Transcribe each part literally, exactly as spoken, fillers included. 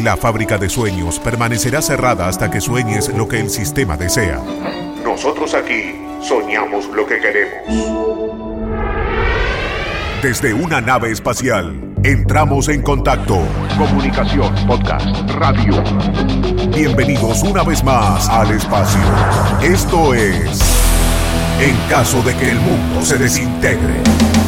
La fábrica de sueños permanecerá cerrada hasta que sueñes lo que el sistema desea. Nosotros aquí soñamos lo que queremos. Desde una nave espacial, entramos en contacto. Comunicación, podcast, radio. Bienvenidos una vez más al espacio. Esto es En caso de que el mundo se desintegre.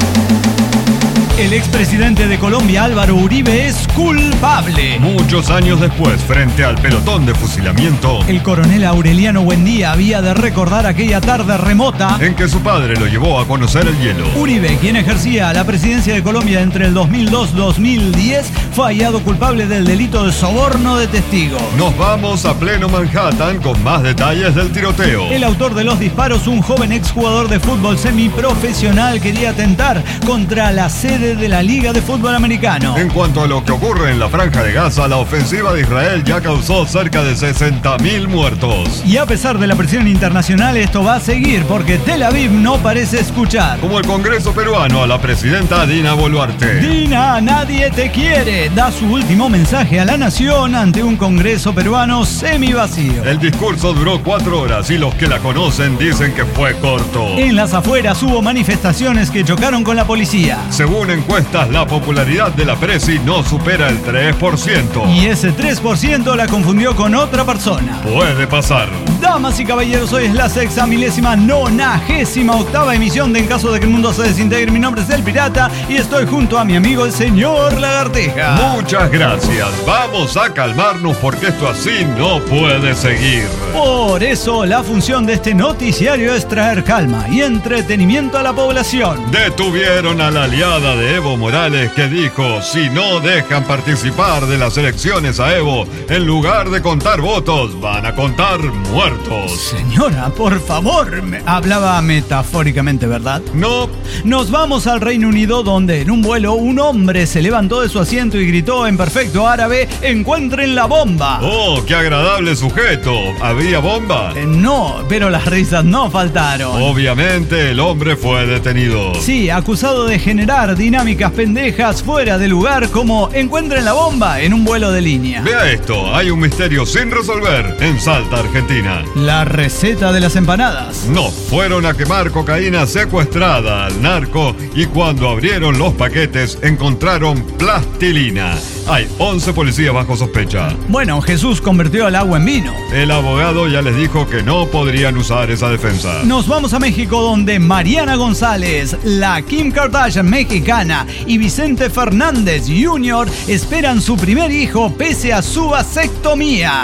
El expresidente de Colombia, Álvaro Uribe, es culpable. Muchos años después, frente al pelotón de fusilamiento, el coronel Aureliano Buendía había de recordar aquella tarde remota en que su padre lo llevó a conocer el hielo. Uribe, quien ejercía la presidencia de Colombia entre el dos mil dos y dos mil diez, fue hallado culpable del delito de soborno de testigo. Nos vamos a pleno Manhattan con más detalles del tiroteo. El autor de los disparos, un joven exjugador de fútbol semiprofesional, quería atentar contra la sede de la Liga de Fútbol Americano. En cuanto a lo que ocurre en la Franja de Gaza, la ofensiva de Israel ya causó cerca de sesenta mil muertos. Y a pesar de la presión internacional, esto va a seguir porque Tel Aviv no parece escuchar. Como el Congreso peruano a la presidenta Dina Boluarte. Dina, nadie te quiere. Da su último mensaje a la nación ante un Congreso peruano semivacío. El discurso duró cuatro horas y los que la conocen dicen que fue corto. En las afueras hubo manifestaciones que chocaron con la policía. Según encuestas, la popularidad de la Presi no supera el tres por ciento. Y ese tres por ciento la confundió con otra persona. Puede pasar. Damas y caballeros, hoy es la sexta milésima nonagésima octava emisión de En caso de que el mundo se desintegre. Mi nombre es El Pirata y estoy junto a mi amigo el señor Lagarteja. Muchas gracias. Vamos a calmarnos porque esto así no puede seguir. Por eso la función de este noticiario es traer calma y entretenimiento a la población. Detuvieron a la aliada de Evo Morales que dijo: si no dejan participar de las elecciones a Evo, en lugar de contar votos, van a contar muertos. Señora, por favor, me hablaba metafóricamente, ¿verdad? No. Nos vamos al Reino Unido, donde en un vuelo un hombre se levantó de su asiento y gritó en perfecto árabe: ¡encuentren la bomba! ¡Oh, qué agradable sujeto! ¿Había bomba? Eh, no, pero las risas no faltaron. Obviamente el hombre fue detenido. Sí, acusado de generar dinámicas pendejas fuera de lugar como encuentren la bomba en un vuelo de línea. Vea esto, hay un misterio sin resolver en Salta, Argentina. La receta de las empanadas. No, fueron a quemar cocaína secuestrada al narco y cuando abrieron los paquetes encontraron plastilina. Hay once policías bajo sospecha. Bueno, Jesús convirtió el agua en vino. El abogado ya les dijo que no podrían usar esa defensa. Nos vamos a México, donde Mariana González, la Kim Kardashian mexicana, y Vicente Fernández junior esperan su primer hijo pese a su vasectomía.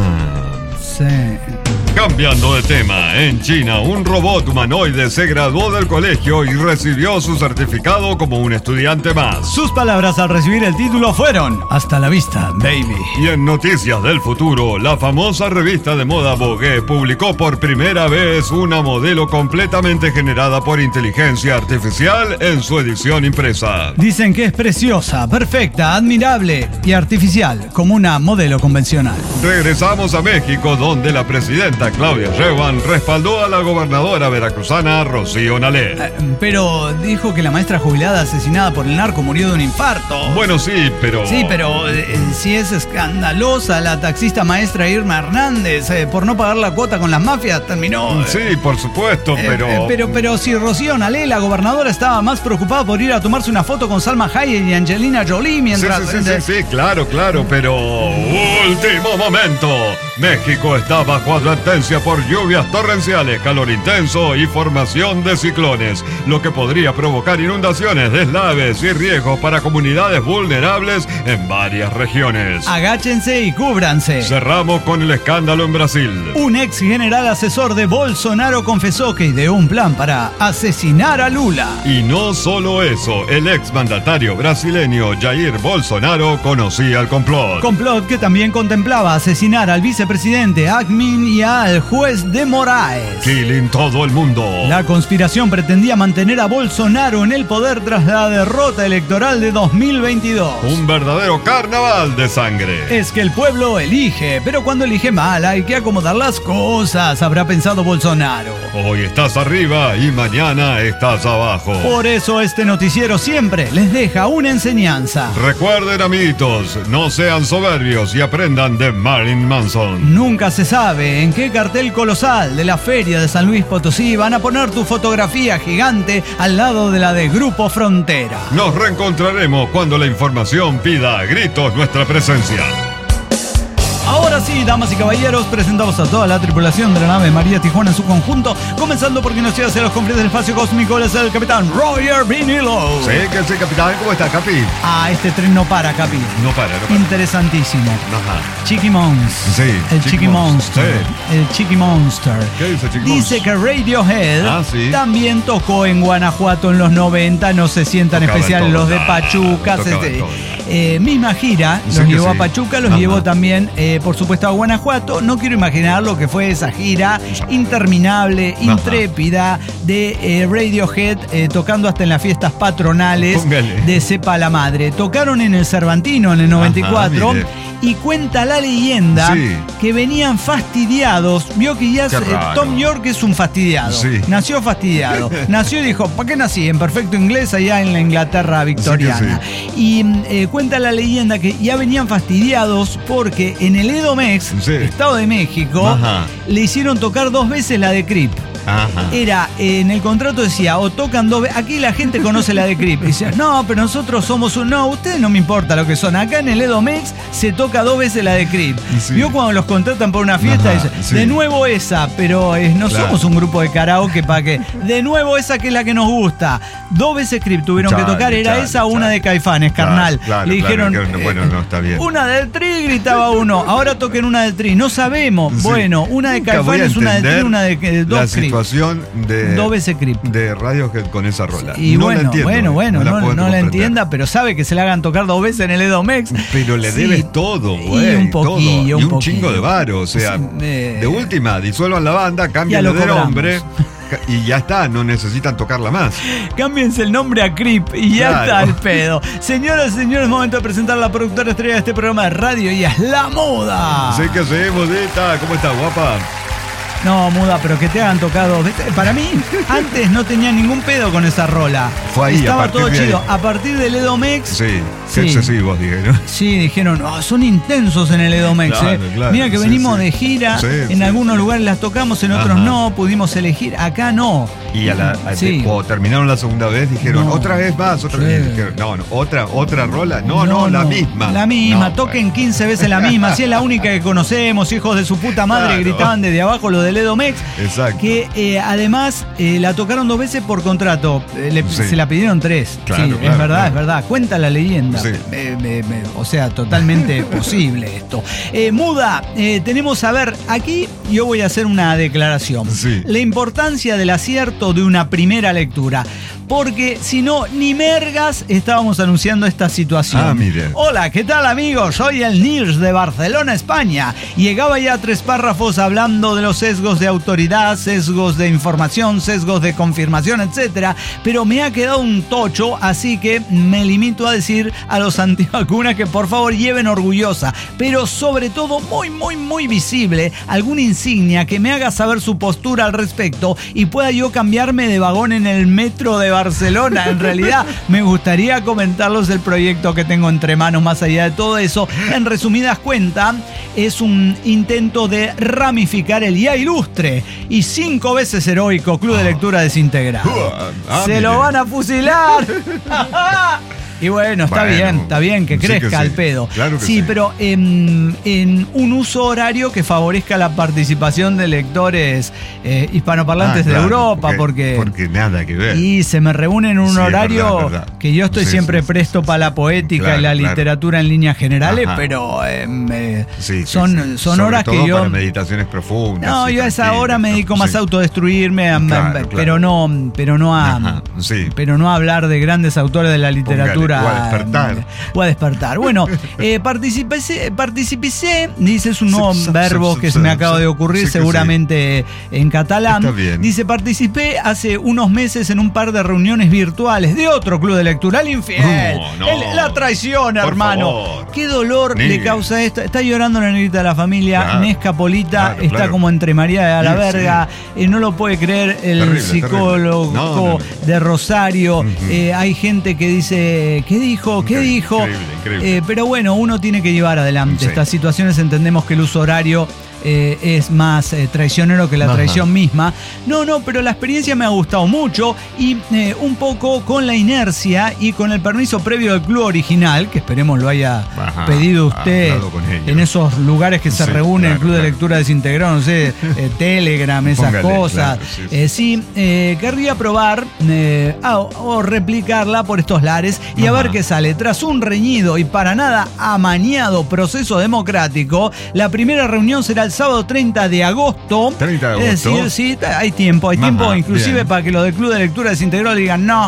Ah. Sí. Cambiando de tema, en China un robot humanoide se graduó del colegio y recibió su certificado como un estudiante más. Sus palabras al recibir el título fueron: hasta la vista, baby. Y en noticias del futuro, la famosa revista de moda Vogue publicó por primera vez una modelo completamente generada por inteligencia artificial en su edición impresa. Dicen que es preciosa, perfecta, admirable y artificial, como una modelo convencional. Regresamos a México, donde la presidenta Claudia Sheinbaum respaldó a la gobernadora veracruzana Rocío Nalé. Eh, pero dijo que la maestra jubilada asesinada por el narco murió de un infarto. Bueno, sí, pero... Sí, pero eh, sí es escandalosa la taxista maestra Irma Hernández. Eh, por no pagar la cuota con las mafias terminó... Eh, sí, por supuesto, eh, pero... Eh, pero... Pero si Rocío Nalé, la gobernadora, estaba más preocupada por ir a tomarse una foto con Salma Hayek y Angelina Jolie mientras... Sí, sí, sí, sí, sí, claro, claro, pero... ¡Último momento! México está bajo advertencia por lluvias torrenciales, calor intenso y formación de ciclones, lo que podría provocar inundaciones, deslaves y riesgos para comunidades vulnerables en varias regiones. Agáchense y cúbranse. Cerramos con el escándalo en Brasil. Un ex general asesor de Bolsonaro confesó que ideó un plan para asesinar a Lula. Y no solo eso, el ex mandatario brasileño Jair Bolsonaro conocía el complot. Complot que también contemplaba asesinar al vicepresidente vicepresidente Ackmin y al juez de Moraes. Killing todo el mundo. La conspiración pretendía mantener a Bolsonaro en el poder tras la derrota electoral de dos mil veintidós. Un verdadero carnaval de sangre. Es que el pueblo elige, pero cuando elige mal hay que acomodar las cosas, habrá pensado Bolsonaro. Hoy estás arriba y mañana estás abajo. Por eso este noticiero siempre les deja una enseñanza. Recuerden, amiguitos, no sean soberbios y aprendan de Marilyn Manson. Nunca se sabe en qué cartel colosal de la feria de San Luis Potosí van a poner tu fotografía gigante al lado de la de Grupo Frontera. Nos reencontraremos cuando la información pida a gritos nuestra presencia. Ahora sí, damas y caballeros, presentamos a toda la tripulación de la nave María Tijuana en su conjunto, comenzando porque nos lleva hacia los confines del espacio cósmico, es el capitán Roger Vinilo. Sí, que sí, capitán, ¿cómo está, Capi? Ah, este tren no para, Capi. No para, no para. Interesantísimo. Ajá. Chiqui Mons. Sí. El Chiqui Monster. Sí. El Chiqui Monster. ¿Qué dice Chiqui Dice Monster? que Radiohead Ah, sí. también tocó en Guanajuato en los noventa, no se sientan Tocaba especiales en los de todo. Pachuca. Tocaba se- en todo. eh, misma gira, Sí los que llevó sí. a Pachuca, los Ajá. llevó también, eh, por supuesto, a Guanajuato. No quiero imaginar lo que fue esa gira interminable, Ajá. intrépida de eh, Radiohead, eh, tocando hasta en las fiestas patronales Póngale. de Sepa la Madre. Tocaron en el Cervantino en el noventa y cuatro. Ajá, mire. Y cuenta la leyenda Sí. que venían fastidiados. Vio que ya Qué eh, raro. Tom York es un fastidiado. Sí. Nació fastidiado. Nació y dijo, ¿para qué nací? En perfecto inglés allá en la Inglaterra victoriana. Y eh, cuenta la leyenda que ya venían fastidiados porque en el Edomex, Sí. Estado de México, Ajá. le hicieron tocar dos veces la de Creep. Ajá. Era, eh, en el contrato decía, o tocan dos veces. Aquí la gente conoce la de Creep. Y decía, no, pero nosotros somos un. No, ustedes no me importa lo que son. Acá en el Edomex se toca dos veces la de Creep. Sí. Vio cuando los contratan por una fiesta, Ajá, dice, sí. de nuevo esa, pero eh, no Claro. somos un grupo de karaoke para que. De nuevo esa que es la que nos gusta. Dos veces Creep tuvieron Chale, que tocar. Era chale, esa o una chale. de Caifanes, Claro, carnal. claro, Le claro, dijeron. que- bueno, eh, no, está bien. Una del Tri, gritaba uno. Ahora toquen una del Tri. No sabemos. Sí. Bueno, una de Nunca voy a Caifanes, una del Tri, entender una de eh, la dos Creep. situación de Dos veces Creep. de Radiohead con esa rola. Y no bueno, la entiendo, bueno, eh, bueno, la no, puedo no la comprender. entienda, pero sabe que se le hagan tocar dos veces en el Edomex. Pero le Sí. debes todo, Y güey. un todo. poquillo, Y un un poquillo. chingo de varo. O sea, Sí, eh. de última, disuelvan la banda, Ya cambien lo de cobramos. nombre ca- y ya está, no necesitan tocarla más. Cámbiense el nombre a Creep y ya Claro. está el pedo. Señoras y señores, momento de presentar a la productora estrella de este programa de radio y es La Muda. Sé que sí, Mudita. ¿Cómo está, guapa? No, Muda, pero que te hagan tocado. ¿Viste? Para mí, antes no tenía ningún pedo con esa rola. Fue ahí, a Estaba partir todo de ahí. chido. A partir del Edomex. Sí, Sí. qué excesivos, dije, ¿no? Sí, dijeron, "Oh, son intensos en el Edomex. Claro, eh". claro, Mira que sí, venimos sí. de gira, Sí, en sí, algunos sí. lugares las tocamos, en otros Ajá. no, pudimos elegir, acá no. Y a la, a- Sí. cuando terminaron la segunda vez dijeron, No. otra vez más, otra Sí. vez. Dijeron, no, no, otra, otra rola. No, no, la misma. La misma, No, toquen bueno. quince veces la misma, si es la única que conocemos, hijos de su puta madre, Claro. gritaban desde abajo lo del Edomex. Exacto. Que eh, además eh, la tocaron dos veces por contrato, eh, le- Sí. se la pidieron tres. Claro, sí, claro, es verdad, claro. es verdad. Cuenta la leyenda. Sí. Eh, me- me- o sea, totalmente posible esto. Eh, Muda, eh, tenemos a ver, aquí yo voy a hacer una declaración. Sí. La importancia del acierto de una primera lectura. Porque si no, ni mergas estábamos anunciando esta situación. Ah, mire. Hola, ¿qué tal, amigos? Soy el Nirs de Barcelona, España. Llegaba ya tres párrafos hablando de los sesgos de autoridad, sesgos de información, sesgos de confirmación, etcétera. Pero me ha quedado un tocho, así que me limito a decir a los antivacunas que por favor lleven orgullosa, pero sobre todo muy, muy, muy visible, alguna insignia que me haga saber su postura al respecto y pueda yo cambiarme de vagón en el metro de Barcelona. En realidad, me gustaría comentarles el proyecto que tengo entre manos más allá de todo eso. En resumidas cuentas, es un intento de ramificar el ya ilustre y cinco veces heroico Club de Lectura Desintegrado. Ah, ¡Se mire. lo van a fusilar! Y bueno, está Bueno, bien, está bien que sí que crezca sí. el pedo. Claro que sí, sí. pero en, en un uso horario que favorezca la participación de lectores eh, hispanoparlantes Ah, de claro, Europa, porque, Porque nada que ver. y se me reúne en un Sí, es horario verdad, es verdad. que yo estoy Sí, siempre sí, sí, presto sí, para la sí. poética Claro, y la claro. literatura en líneas generales, Ajá. pero eh, me- Sí, sí, son, sí. son Sobre horas todo que yo... para meditaciones profundas. No, y yo a esa tranquilas, hora me ¿no? dedico más Sí. a autodestruirme, a- Claro, pero claro. no, pero no a, Ajá, sí. pero no a hablar de grandes autores de la literatura lectura. O a despertar. O a despertar. Bueno, eh, participé, participé, dice, es un nuevo verbo que se me acaba de ocurrir, sí, seguramente sí. En catalán. Está bien. Dice, participé hace unos meses en un par de reuniones virtuales de otro club de lectura, el infiel. No, no. El, la traición, Por hermano. favor. Qué dolor Ni. le causa esto. Está llorando la negrita de la familia, Claro, Nesca Polita, claro, está claro. como entre María de la Sí, Verga, eh, no lo puede creer el Terrible, psicólogo terrible. No, no, no. de Rosario. Uh-huh. eh, hay gente que dice, ¿qué dijo? ¿Qué Increíble, dijo? increíble, increíble. Eh, pero bueno, uno tiene que llevar adelante Sí. estas situaciones. Entendemos que el uso horario eh, es más eh, traicionero que la Ajá. traición misma. No, no, pero la experiencia me ha gustado mucho y eh, un poco con la inercia y con el permiso previo del club original, que esperemos lo haya Ajá. pedido usted Hablado con ellos. en esos lugares que se Sí, reúne el claro, club de claro. lectura desintegrado, no sé, eh, Telegram, esas Póngale, cosas. claro, sí, sí. Eh, sí, eh, querría probar eh, ah, o, o replicarla por estos lares y a Ajá. ver qué sale. Tras un reñido y para nada amañado proceso democrático, la primera reunión será el sábado treinta de agosto. treinta de Es agosto. decir, sí, hay tiempo, hay Ajá, tiempo inclusive bien. para que los del club de lectura desintegrado digan no.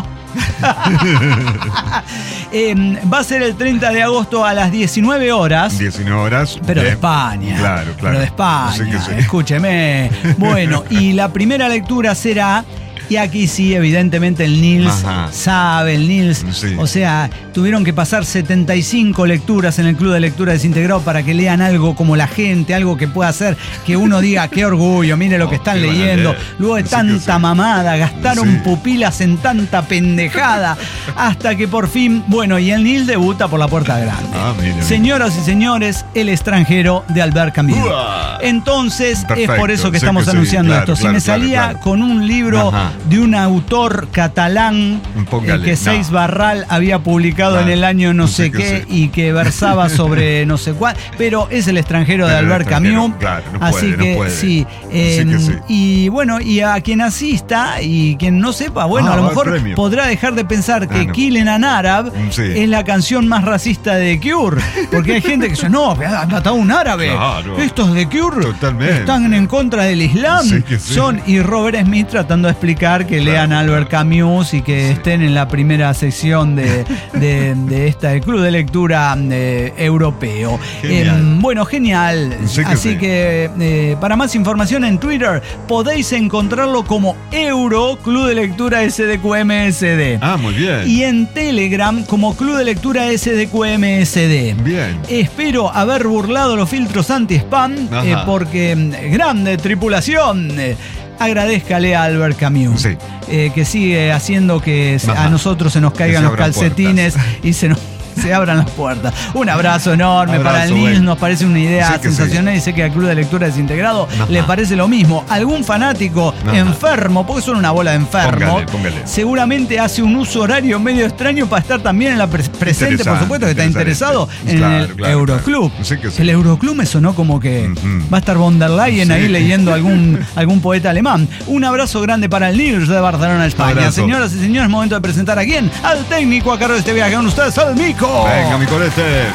eh, va a ser el treinta de agosto a las diecinueve horas. diecinueve horas. Pero de Bien. España. Claro, claro. Pero de España. Sí que sí. Escúcheme. Bueno, y la primera lectura será. Y aquí sí, evidentemente el Nils Ajá. sabe, el Nils. Sí. O sea, tuvieron que pasar setenta y cinco lecturas en el Club de Lectura Desintegrado para que lean algo como la gente, algo que pueda hacer que uno diga, qué orgullo, mire lo Oh, que están qué van a leyendo. leer. Luego de Sí que tanta sí. mamada, gastaron Sí. pupilas en tanta pendejada, hasta que por fin, bueno, y el Nils debuta por la puerta grande. Ah, mire, mire. Señoras y señores, El extranjero de Albert Camus. Uah. Entonces, Perfecto, es por eso que sí estamos que sí, anunciando claro, esto. Si claro, me claro, salía claro. con un libro Ajá. de un autor catalán Póngale, eh, que no. Seis Barral había publicado Claro, en el año no sí sé que qué sí. y que versaba sobre no sé cuál, pero es El extranjero de Pero El Albert extranjero, Camus. claro, no Así puede, no que puede. sí. Sí eh, que sí. Y bueno, y a quien asista y quien no sepa, bueno, Ah, a lo va el mejor premio. podrá dejar de pensar que Ah, no. Killing an Arab Sí. es la canción más racista de Cure, porque hay gente que dice, no, han matado a un árabe. Claro. Estos de Cure Totalmente. están en contra del Islam. Sí que sí. Son y Robert Smith tratando de explicar que Claro, lean a Albert claro. Camus y que Sí. estén en la primera sección de, de, de esta del Club de Lectura eh, Europeo. Genial. Eh, bueno, genial. Sí que Así sí. que eh, para más información en Twitter podéis encontrarlo como Euro Club de Lectura S D Q M S D. Ah, muy bien. Y en Telegram como Club de Lectura S D Q M S D. Bien. Espero haber burlado los filtros anti-spam Ajá. eh, porque mm, grande tripulación. eh, agradézcale a Albert Camus, Sí. eh, que sigue haciendo que se- Ajá. a nosotros se nos caigan se los abran calcetines y se nos se abran las puertas. Un abrazo enorme Abrazo, para el Nils, güey. nos parece una idea Sí que sensacional y sé que al Club de Lectura Desintegrado Ajá. le parece lo mismo. Algún fanático Ajá. enfermo, porque son una bola de enfermo, Póngale, póngale. seguramente hace un uso horario medio extraño para estar también en la pre- presente, por Interesante, supuesto que está interesante. interesado en Claro, el claro, Euroclub. claro. Sí que sí. El Euroclub me sonó como que Ujú. va a estar von der Leyen Sí. ahí leyendo algún, algún poeta alemán. Un abrazo grande para el Nils de Barcelona, España. Abrazo. Señoras y señores, momento de presentar a quién, al técnico a cargo de este viaje con ustedes, al Mico. Venga, mi colete.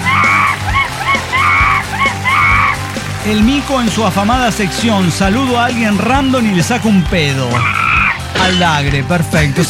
El Mico en su afamada sección, saludo a alguien random y le saco un pedo. Al Dagre, perfecto.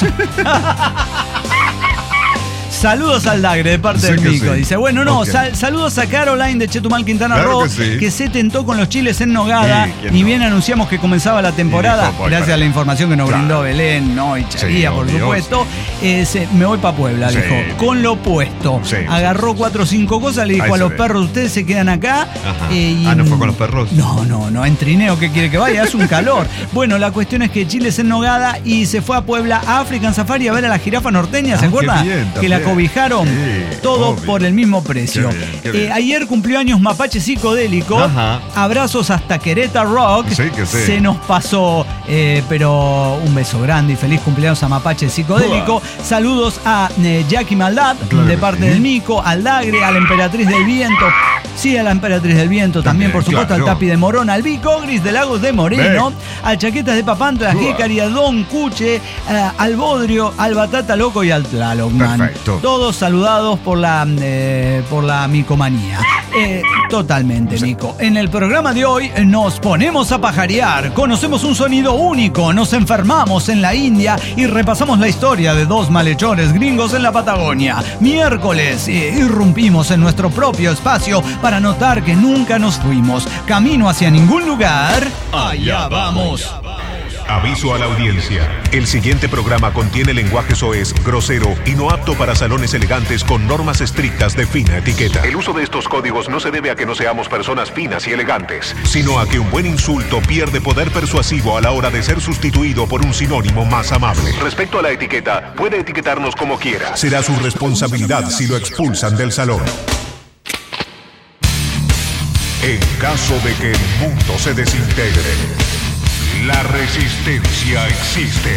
Saludos al Dagre de parte Sí del que Mico. sí. Dice, bueno, no, Ok. sal- saludos a Caroline de Chetumal, Quintana Claro Roo, que sí. que se tentó con los chiles en nogada. Sí, ¿quién Ni no? bien anunciamos que comenzaba la temporada, Y dijo, voy gracias para a la allá. información que nos Claro. brindó Belén, ¿no? Y Charía, Sí, por obvio, supuesto. Eh, se- me voy para Puebla, Sí. dijo, con lo puesto. Sí, Agarró cuatro o cinco cosas, le dijo Ahí a se los ve. perros, ustedes se quedan acá. Ajá. eh, y- Ah, ¿no fue con los perros? No, no, no, en trineo, ¿qué quiere que vaya? Hace un calor. Bueno, la cuestión es que Chile es en nogada y se fue a Puebla a African Safari a ver a la jirafa norteña, ¿se Ah, acuerda? qué bien, que la también. cobijaron. Sí, todo obvio. por el mismo precio. Qué bien, qué bien. Eh, ayer cumplió años Mapache Psicodélico. Ajá. Abrazos hasta Querétaro Rock. Sí, que sí. Se nos pasó, eh, pero un beso grande y feliz cumpleaños a Mapache Psicodélico. Saludos a eh, Jackie Maldad, Claro de que parte sí. del Mico, al Dagre, a la Emperatriz del Viento. Sí, a la Emperatriz del Viento también, También, por supuesto, claro. al Tapi de Morón, al Bicogris de Lagos de Moreno, al Chaquetas de Papantla, al Jícari, al Don Cuche, eh, al Bodrio, al Batata Loco y al Tlalocman. Perfecto. Todos saludados por la, eh, por la micomanía. Eh, totalmente, Mico. En el programa de hoy nos ponemos a pajarear, conocemos un sonido único, nos enfermamos en la India y repasamos la historia de dos malhechores gringos en la Patagonia. Miércoles, eh, irrumpimos en nuestro propio espacio para notar que nunca nos fuimos. Camino hacia ningún lugar. Allá vamos. Aviso a la audiencia. El siguiente programa contiene lenguaje soez, grosero y no apto para salones elegantes con normas estrictas de fina etiqueta. El uso de estos códigos no se debe a que no seamos personas finas y elegantes, sino a que un buen insulto pierde poder persuasivo a la hora de ser sustituido por un sinónimo más amable. Respecto a la etiqueta, puede etiquetarnos como quiera. Será su responsabilidad si lo expulsan del salón. En caso de que el mundo se desintegre, la resistencia existe.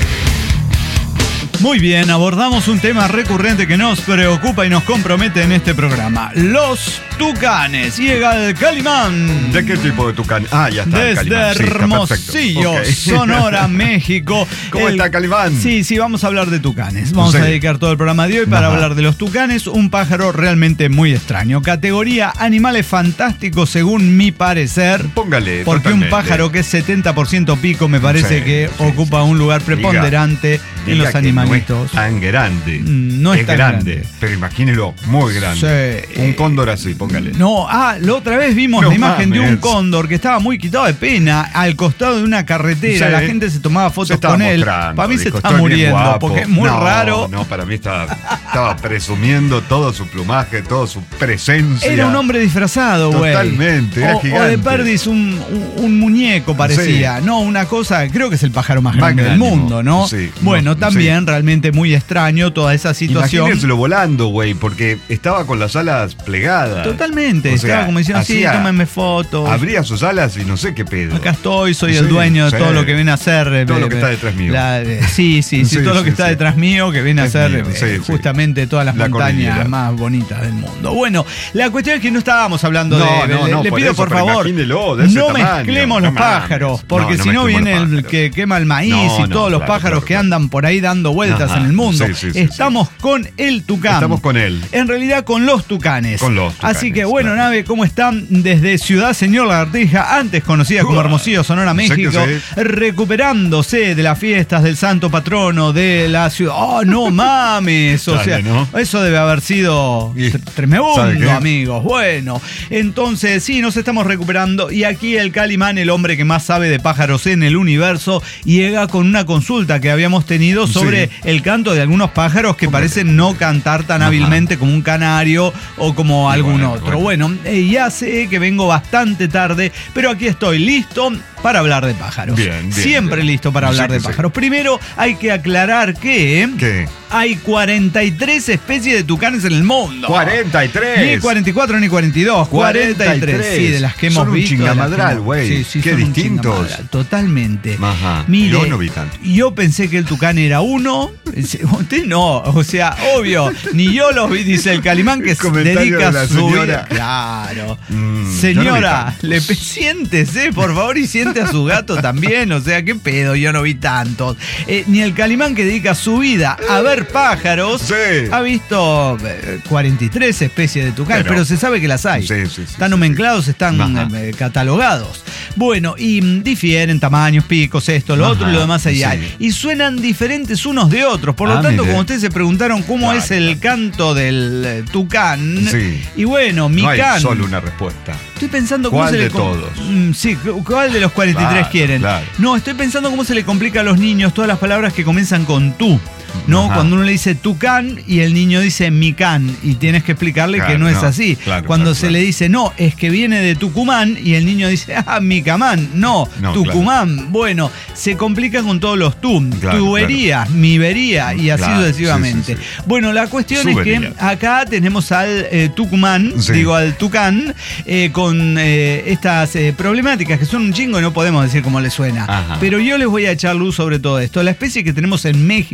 Muy bien, abordamos un tema recurrente que nos preocupa y nos compromete en este programa. Los tucanes. Llega el Calimán. ¿De qué tipo de tucán? Ah, ya está. Desde Calimán. Sí, está Hermosillo, perfecto. Ok. Sonora, México. ¿Cómo está, Calimán? Sí, sí, vamos a hablar de tucanes. Vamos Sí. a dedicar todo el programa de hoy para Ajá. hablar de los tucanes, un pájaro realmente muy extraño. Categoría animales fantásticos según mi parecer. Póngale. Porque totalmente. un pájaro que es setenta por ciento pico me parece Sí, que sí, ocupa sí. un lugar preponderante Diga en los que animalitos. No es tan grande. Mm, no es tan grande. Pero imagínelo, muy grande. Sí. Un cóndor así, póngale. No, ah, la otra vez vimos No la imagen de un mames. cóndor que estaba muy quitado de pena al costado de una carretera. Sí. La gente se tomaba Se fotos estaba con él. mostrando, Para mí se dijo, está "Estoy bien muriendo guapo". porque es muy No, raro. No, para mí estaba, estaba presumiendo todo su plumaje, toda su presencia. Era un hombre disfrazado, güey. Totalmente, era o, o de gigante. perdis un, un, un muñeco parecía. Sí. No, una cosa, creo que es el pájaro más, Más grande del grande, mundo, ¿no? sí, bueno, no, también sí. realmente muy extraño toda esa situación. Imagínenselo volando, güey, porque estaba con las alas plegadas. Totalmente, O sea, estaba como diciendo, sí, hacía- tómenme fotos. Abría sus alas y no sé qué pedo. Acá estoy, soy Sí, el dueño de sí. todo lo que viene a ser. eh, Todo lo que eh, está detrás mío. la- eh, sí, sí, sí, Sí, todo lo sí, que está sí. detrás mío que viene a Es ser mío, eh, sí, sí. justamente todas las La montañas cordillera. más bonitas del mundo. Bueno, la cuestión es que no estábamos hablando No, de. no, le, no, le por pido eso, por pero favor, imagínelo, de ese no tamaño. mezclemos No los mames. pájaros, porque No, no si no mezclemos viene los el pájaros. que quema el maíz No, y no, todos los claro, pájaros claro, que claro. andan por ahí dando vueltas Ajá. en el mundo. Sí, sí, sí, Estamos con el tucán. Estamos con él. En realidad con los tucanes. Con los tucanes, Así que bueno, claro. nave, ¿cómo están? Desde Ciudad Señor Lagartija, antes conocida como Hermosillo, Sonora, Sé que México, sí. recuperándose de las fiestas del santo patrono de la ciudad. ¡Oh, no mames! O Dale, sea, ¿no? eso debe haber sido Y- tr- ¿sabe tremendo, qué? amigos. Bueno, entonces sí, nos estamos recuperando. Y aquí el Calimán, el hombre que más sabe de pájaros en el universo, llega con una consulta que habíamos tenido sobre Sí. el canto de algunos pájaros que parecen no cantar tan Ajá. hábilmente como un canario o como Y algún bueno, otro. bueno. Bueno, eh, ya sé que vengo bastante tarde, pero aquí estoy listo para hablar de pájaros. Bien, bien, Siempre bien. listo para Sí hablar que de sí. pájaros. Primero hay que aclarar que ¿Qué? hay cuarenta y tres especies de tucanes en el mundo. cuarenta y tres. Ni cuarenta y cuatro ni cuarenta y dos, cuarenta y tres. Sí, de las que hemos Son un visto. de las que chingamadral, hemos- güey. Sí, sí, Qué son un distintos. chingamadral, totalmente. Ajá. Mire, Yo no vi tanto. yo pensé que el tucán era uno. Usted no, o sea, obvio. Ni yo los vi, dice el Calimán, que El se comentario dedica de la su señora. vida. Claro. Mm, yo no vi Señora, tanto. le pe- siéntese, por favor, y siente a su gato también. O sea, qué pedo, yo no vi tantos. Eh, ni el Calimán, que dedica su vida a ver pájaros, Sí. ha visto eh, cuarenta y tres especies de tucanes, pero, Pero- se sabe que las hay. Sí, sí, sí, están sí, nomenclados, están Ajá. eh, catalogados. Bueno, y mm, difieren tamaños, picos, esto, lo Ajá, otro y lo demás allá. sí. Y suenan diferentes unos de otros. Por lo Ah, tanto, mire. como ustedes se preguntaron cómo Claro, es el canto del eh, tucán, Sí. y bueno, mi No hay can. solo una respuesta. Estoy pensando cómo ¿Cuál se le de com- todos? Mm, sí, cu- ¿cuál de los cuarenta y tres Claro, quieren? claro. No, estoy pensando cómo se le complica a los niños todas las palabras que comienzan con tú. ¿No? Ajá. Cuando uno le dice tucán y el niño dice mi can y tienes que explicarle Claro, que no es no, así. claro, Cuando claro, se claro. le dice no, es que viene de Tucumán y el niño dice ah, mi camán. No, No, Tucumán. Bueno, se complica con todos los tú. Claro, Tubería, mi vería y así Claro, sucesivamente. sí, sí, sí. Bueno, la cuestión Subería. es que acá tenemos al eh, Tucumán, Sí. digo al Tucán, eh, con eh, estas eh, problemáticas que son un chingo y no podemos decir cómo le suena. Ajá. Pero yo les voy a echar luz sobre todo esto. La especie que tenemos en México, lindo y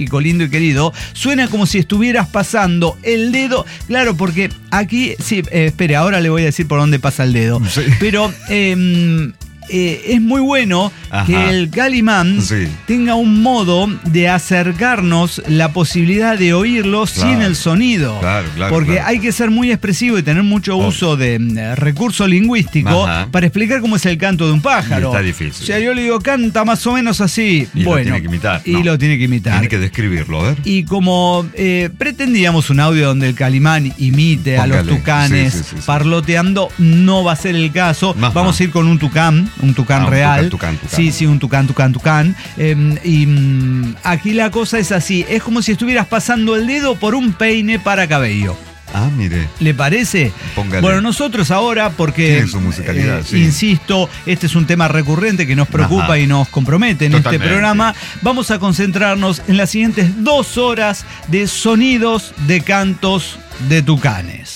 querido, suena como si estuvieras pasando el dedo. Claro, porque aquí, sí, eh, espere, ahora le voy a decir por dónde pasa el dedo. Sí. Pero eh, eh, es muy bueno Ajá. que el Calimán sí. tenga un modo de acercarnos la posibilidad de oírlo claro. sin el sonido. Claro, claro, porque claro. hay que ser muy expresivo y tener mucho oh. uso de eh, recurso lingüístico Ajá. para explicar cómo es el canto de un pájaro. Y está difícil. O sea, yo le digo, canta más o menos así. Y bueno, lo tiene que imitar. Y no. lo tiene que imitar. Tiene que describirlo, a ver. Y como eh, pretendíamos un audio donde el Calimán imite Póngale. a los tucanes sí, sí, sí, sí. parloteando, no va a ser el caso. Ajá. Vamos a ir con un tucán, un tucán ah, real. Un tucán, tucán, tucán. Sí, sí, un tucán, tucán, tucán. Eh, y mm, aquí la cosa es así. Es como si estuvieras pasando el dedo por un peine para cabello. Ah, mire. ¿Le parece? Póngale. Bueno, nosotros ahora, porque, tiene su musicalidad, eh, sí. insisto, este es un tema recurrente que nos preocupa Ajá. y nos compromete en Totalmente. este programa, vamos a concentrarnos en las siguientes dos horas de sonidos de cantos de tucanes.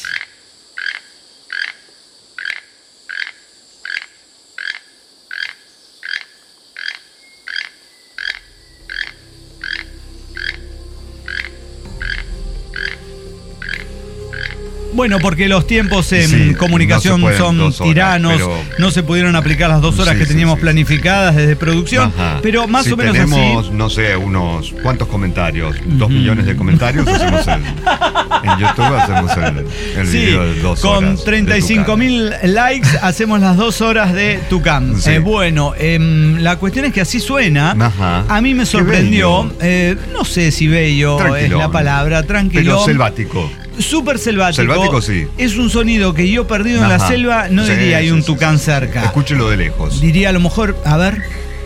Bueno, porque los tiempos en sí, comunicación no son horas, tiranos, pero... no se pudieron aplicar las dos horas sí, que teníamos sí, planificadas sí. desde producción, Ajá. pero más si o menos tenemos, así. no sé, unos cuantos comentarios, uh-huh. dos millones de comentarios, hacemos el, en YouTube hacemos el, el sí, video de dos con horas. Con treinta y cinco mil likes hacemos las dos horas de Tucán. Sí. Eh, bueno, eh, la cuestión es que así suena. Ajá. A mí me sorprendió, eh, no sé si bello tranquilo. es la palabra, tranquilo. Pero selvático. Súper selvático. Selvático, sí. Es un sonido que yo perdido Ajá. en la selva, no sí, diría hay sí, un sí, tucán sí. cerca. Escúchelo de lejos. Diría a lo mejor, a ver.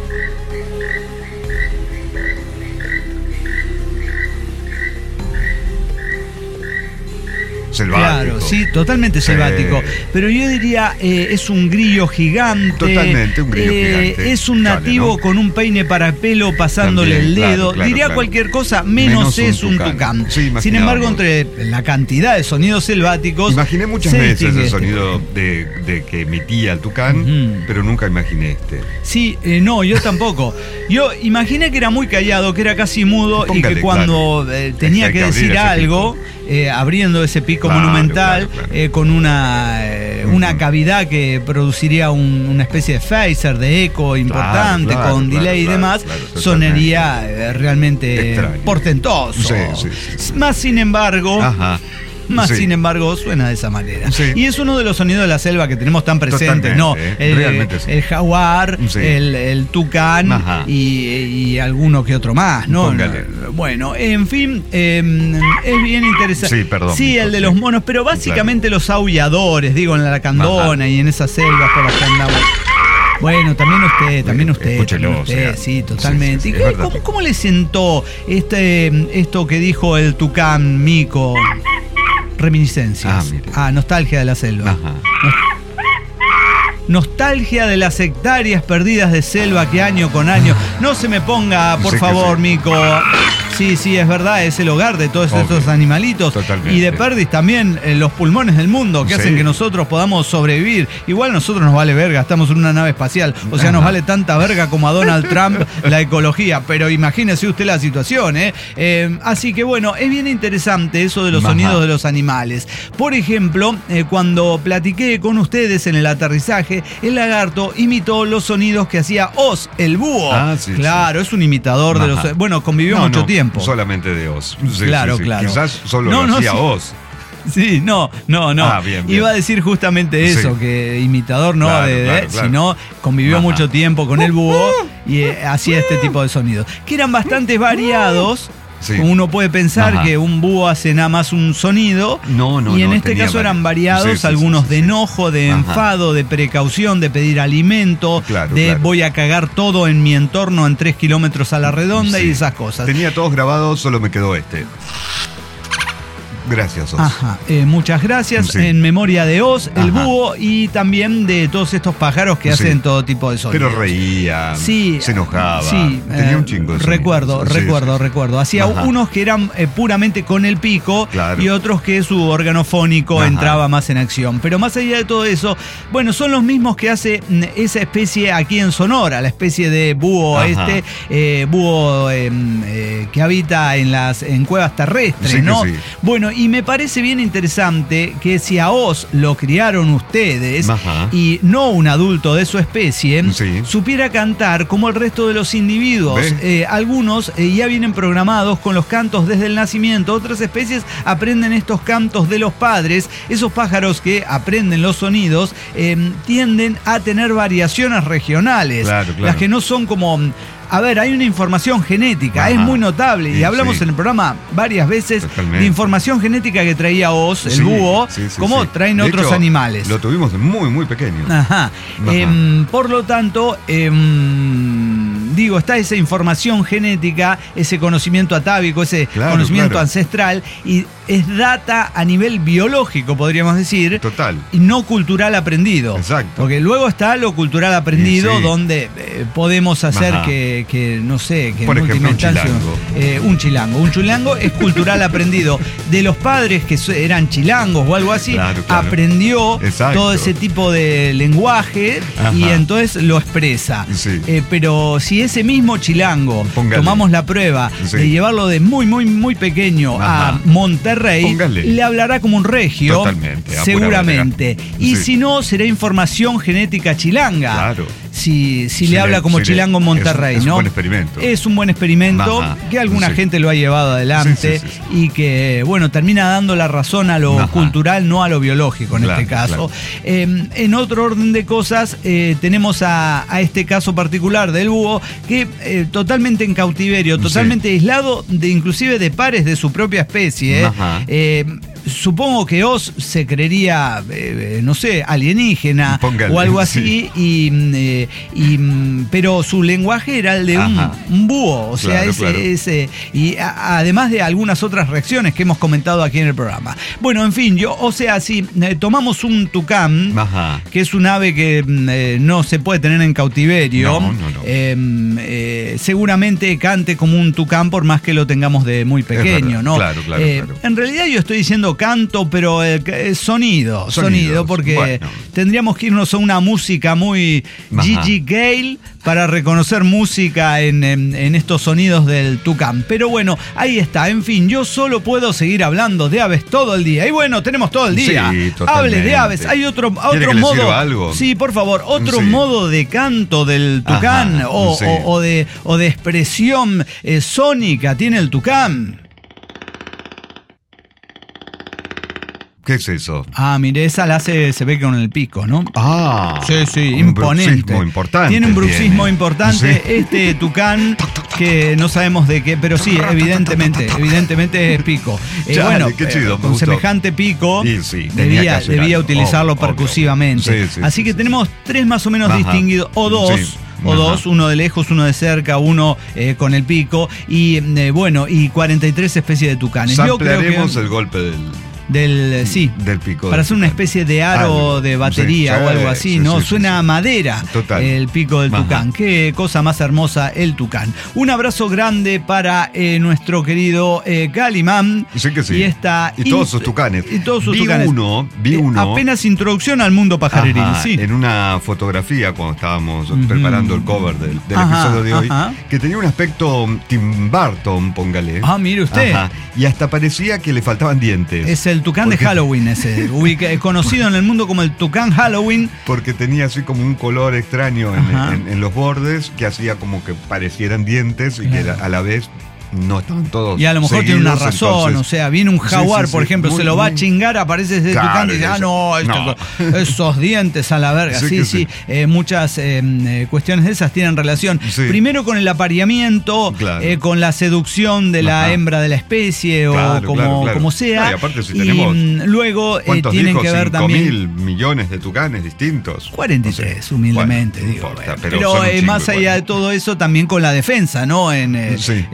Selvático. Claro, sí, totalmente selvático. Sí. Pero yo diría, eh, es un grillo gigante. Totalmente, un grillo eh, gigante. Es un nativo Chale, ¿no? con un peine para pelo pasándole También, el dedo. Claro, claro, diría claro. cualquier cosa, menos, menos es un tucán. tucán. Sí, Sin embargo, entre la cantidad de sonidos selváticos. Imaginé muchas veces el sonido de, de que emitía el tucán, uh-huh. pero nunca imaginé este. Sí, eh, no, yo tampoco. Yo imaginé que era muy callado, que era casi mudo Póngale, y que cuando claro. eh, tenía es que, que decir algo, eh, abriendo ese pico Claro, monumental claro, claro. Eh, con una, eh, una cavidad que produciría un, una especie de phaser, de eco importante, claro, claro, con delay claro, y demás, claro, claro, sonaría eh, realmente Extraño. portentoso. Sí, sí, sí. Más sin embargo... Ajá. Más sí. sin embargo suena de esa manera. Sí. Y es uno de los sonidos de la selva que tenemos tan presentes, ¿no? El, sí. el jaguar, sí. el, el tucán y, y alguno que otro más, ¿no? Póngale. Bueno, en fin, eh, es bien interesante. Sí, perdón. Sí, el de los monos, pero básicamente claro. los aulladores, digo, en la lacandona Ajá. y en esas selvas por las que andamos. Bueno, también usted, también usted, Escúchelo, también usted, o sea, sí, totalmente. Sí, sí, sí, ¿Y cómo, cómo le sentó este, esto que dijo el tucán Mico? Reminiscencias. Ah, mire. ah, nostalgia de la selva. Ajá. Nostalgia de las hectáreas perdidas de selva que año con año. No se me ponga, por sí favor, sí. Mico. Sí, sí, es verdad, es el hogar de todos Obvio. estos animalitos. Totalmente. Y de perdis también eh, los pulmones del mundo que sí. hacen que nosotros podamos sobrevivir. Igual a nosotros nos vale verga, estamos en una nave espacial. O sea, Ajá. nos vale tanta verga como a Donald Trump la ecología. Pero imagínese usted la situación, ¿eh? eh así que bueno, es bien interesante eso de los Ajá. sonidos de los animales. Por ejemplo, eh, cuando platiqué con ustedes en el aterrizaje, el lagarto imitó los sonidos que hacía Oz, el búho. Ah, sí, claro, sí. es un imitador Ajá. de los... Bueno, convivió no, mucho no. tiempo. Solamente de Oz. Sí, claro, sí, sí. claro. Quizás solo no, lo no, hacía sí. Oz. Sí, no, no, no. Ah, bien, bien. Iba a decir justamente eso, sí. que imitador no, claro, de, de claro, claro. sino convivió Ajá. mucho tiempo con el búho y eh, hacía este tipo de sonidos, que eran bastante variados. Sí. Uno puede pensar Ajá. que un búho hace nada más un sonido. No, no, y en no, este caso eran variados, sí, sí, algunos sí, sí, de enojo, de Ajá. enfado, de precaución, de pedir alimento, claro, de claro. voy a cagar todo en mi entorno en tres kilómetros a la redonda sí. y esas cosas. Tenía todos grabados, solo me quedó este. Gracias, Oz. Ajá, eh, muchas gracias. Sí. En memoria de Oz, el Ajá. búho y también de todos estos pájaros que Sí. hacen todo tipo de sonidos. Pero reía, Sí, se enojaba, sí, tenía eh, un chingo de Recuerdo, sonidos. Sí, recuerdo, sí. recuerdo. Hacía Ajá. unos que eran eh, puramente con el pico Claro. y otros que su órgano fónico Ajá. entraba más en acción. Pero más allá de todo eso, bueno, son los mismos que hace mm, esa especie aquí en Sonora, la especie de búho Ajá. este, eh, búho eh, eh, que habita en las en cuevas terrestres, Sí que ¿no? sí. Bueno, y me parece bien interesante que si a Oz lo criaron ustedes Ajá. y no un adulto de su especie, Sí. supiera cantar como el resto de los individuos. ¿Ve? Eh, algunos eh, ya vienen programados con los cantos desde el nacimiento, otras especies aprenden estos cantos de los padres. Esos pájaros que aprenden los sonidos eh, tienden a tener variaciones regionales. Claro, claro. Las que no son como... A ver, hay una información genética, Ajá. es muy notable, y Sí, hablamos sí. en el programa varias veces Totalmente. de información genética que traía Oz, el Sí, búho, sí, sí, como sí. traen De otros hecho, animales. Lo tuvimos de muy, muy pequeño. Ajá. Ajá. Em, por lo tanto, em, digo, está esa información genética, ese conocimiento atávico, ese Claro, conocimiento claro. ancestral, y es data a nivel biológico, podríamos decir, Total. y no cultural aprendido. Exacto. Porque luego está lo cultural aprendido, Y sí. donde eh, podemos hacer Ajá. que, que, no sé, que Por en ejemplo, última un instancia, chilango. eh, un chilango. Un chilango es cultural aprendido. De los padres que so- eran chilangos o algo así, Claro, claro. aprendió Exacto. todo ese tipo de lenguaje y Ajá. entonces lo expresa. Sí. Eh, pero si ese mismo chilango, Póngale. tomamos la prueba Sí. de llevarlo de muy, muy, muy pequeño Ajá. a Monterrey, Póngale. le hablará como un regio. Totalmente, a pura Seguramente. manera. Y Sí. si no, será información genética chilanga. Claro. Si, si Si le le- habla como si le- chilango en Monterrey, es un ¿no? buen experimento. Es un buen experimento Ajá. que alguna Sí. gente lo ha llevado adelante Sí, sí, sí, y que, bueno, termina dando la razón a lo Ajá. cultural, no a lo biológico en Claro, este caso. claro. Eh, en otro orden de cosas, eh, tenemos a, a este caso particular del búho que eh, totalmente en cautiverio, totalmente Sí. aislado de inclusive de pares de su propia especie. ¿eh? Ajá. Eh, supongo que Oz se creería, eh, no sé, alienígena Póngale, o algo así, y, mm, eh, y, mm, pero su lenguaje era el de un, Ajá. un búho, o sea, Claro, ese, claro. ese- y a- además de algunas otras reacciones que hemos comentado aquí en el programa. Bueno, en fin, yo, o sea, si eh, tomamos un tucán, Ajá. que es un ave que mm, eh, no se puede tener en cautiverio, No, no, no. eh, eh, seguramente cante como un tucán por más que lo tengamos de muy pequeño, verdad, ¿no? claro, claro, Eh, claro. En realidad yo estoy diciendo canto, pero eh, es sonido, sonido, Sonidos, porque bueno. tendríamos que irnos a una música muy Ajá. Gigi Gale para reconocer música en, en- en estos sonidos del tucán. Pero bueno, ahí está. En fin, yo solo puedo seguir hablando de aves todo el día. Y bueno, tenemos todo el día. Sí, totalmente. Hable de aves. Hay otro, ¿Quiere otro que le modo. sirva algo? Sí, por favor, otro Sí. modo de canto del tucán Ajá, o, sí. o- o de, o de expresión eh, sónica tiene el tucán. ¿Qué es eso? Ah, mire, esa la hace, se ve con el pico, ¿no? Ah. Sí, sí, un imponente. bruxismo importante. Tiene un bruxismo tiene. importante Sí. este tucán que no sabemos de qué, pero sí, evidentemente, evidentemente es pico. Eh, Chale, bueno, qué chido, eh, me con gustó. semejante pico Y sí, tenía que debía, hacer debía algo, utilizarlo obvio, percusivamente. sí, sí, Así sí, que sí. tenemos tres más o menos Ajá. distinguidos, o dos. Sí. O Ajá. dos, uno de lejos, uno de cerca, uno eh, con el pico y eh, bueno, y cuarenta y tres especies de tucanes. Yo creo Samplearemos que el golpe del, del sí, del pico. para del hacer una tucán. especie de aro Algo. de batería Sí, o algo sí, así, sí, ¿no? sí, sí, Suena sí. a madera. Total. El pico del Ajá. tucán. Qué cosa más hermosa el tucán. Un abrazo grande para eh, nuestro querido eh, Calimán. Sí que sí. Y, esta, Y todos sus tucanes. Y todos sus vi tucanes. uno, vi Eh, uno. apenas introducción al mundo pajareril, Ajá, sí. en una fotografía cuando estábamos Ujú. preparando el cover del, del Ajá, episodio de hoy, ajá. que tenía un aspecto Tim Burton, póngale. Ah, mire usted. Ajá, y hasta parecía que le faltaban dientes. Es el tucán de Porque- Halloween ese. Ubica- es conocido en el mundo como el tucán Halloween. Porque tenía así como un color extraño en, Ajá. en- en los bordes que hacía como que parecieran dientes y que Claro. era- a la vez no estaban todos. Y a lo mejor tiene una seguidos, razón, entonces- o sea, viene un Sí, jaguar, sí, por sí, ejemplo, muy, se lo va a muy- chingar, aparece ese Claro, tucán y dice, y ah, dice, no, esto- no. esos dientes a la verga. Sí Sí, que sí, sí. eh, muchas eh, eh, cuestiones de esas tienen relación. Sí. Primero con el apareamiento, Claro. eh, con la seducción de la Ajá. hembra de la especie o Claro, como, claro, claro. como sea. No, y aparte si tenemos mm, luego eh, ¿Cuántos tienen dijo? que ver Cinco también... mil millones de tucanes distintos. cuarenta y tres, No sé. humildemente, Bueno, no digo. importa, bueno. pero pero son un eh, chingo más igual. allá de todo eso, también con la defensa, ¿no? En, eh, Sí. en,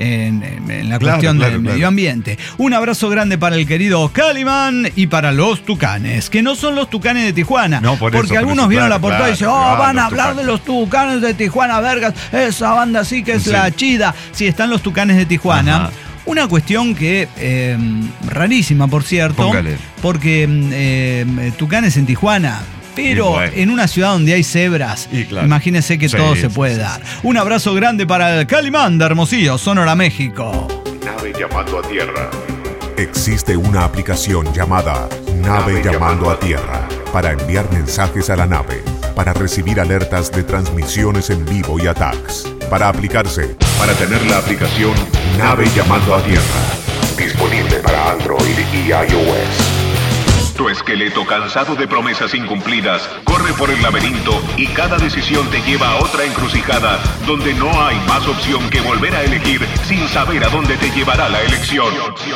en, en la Claro, cuestión claro, del claro. medio ambiente. Un abrazo grande para el querido Calimán y para los tucanes, que no son los tucanes de Tijuana. No, por porque eso, por algunos eso, vieron claro, la portada claro, y dicen, oh, claro, van a los hablar tucanes. de los tucanes de Tijuana, vergas, esa banda sí que es Sí. la chida. Sí, están los tucanes de Tijuana. Ajá. Una cuestión que, eh, rarísima por cierto, Póngale. porque eh, tucanes en Tijuana, pero Y bueno. en una ciudad donde hay cebras, Y claro. imagínese que Sí, todo se sí, puede sí, dar. Un abrazo grande para el Calimán de Hermosillo, Sonora, México. Nave llamando a tierra. Existe una aplicación llamada Nave llamando a tierra para enviar mensajes a la nave, para recibir alertas de transmisiones en vivo y attacks. Para aplicarse, para tener la aplicación Nave llamando a tierra. Disponible para Android y iOS. Tu esqueleto cansado de promesas incumplidas corre por el laberinto y cada decisión te lleva a otra encrucijada donde no hay más opción que volver a elegir sin saber a dónde te llevará la elección.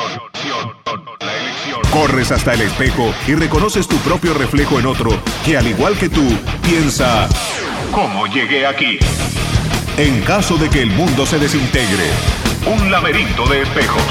Corres hasta el espejo y reconoces tu propio reflejo en otro que, al igual que tú, piensa: ¿cómo llegué aquí? En caso de que el mundo se desintegre, un laberinto de espejos.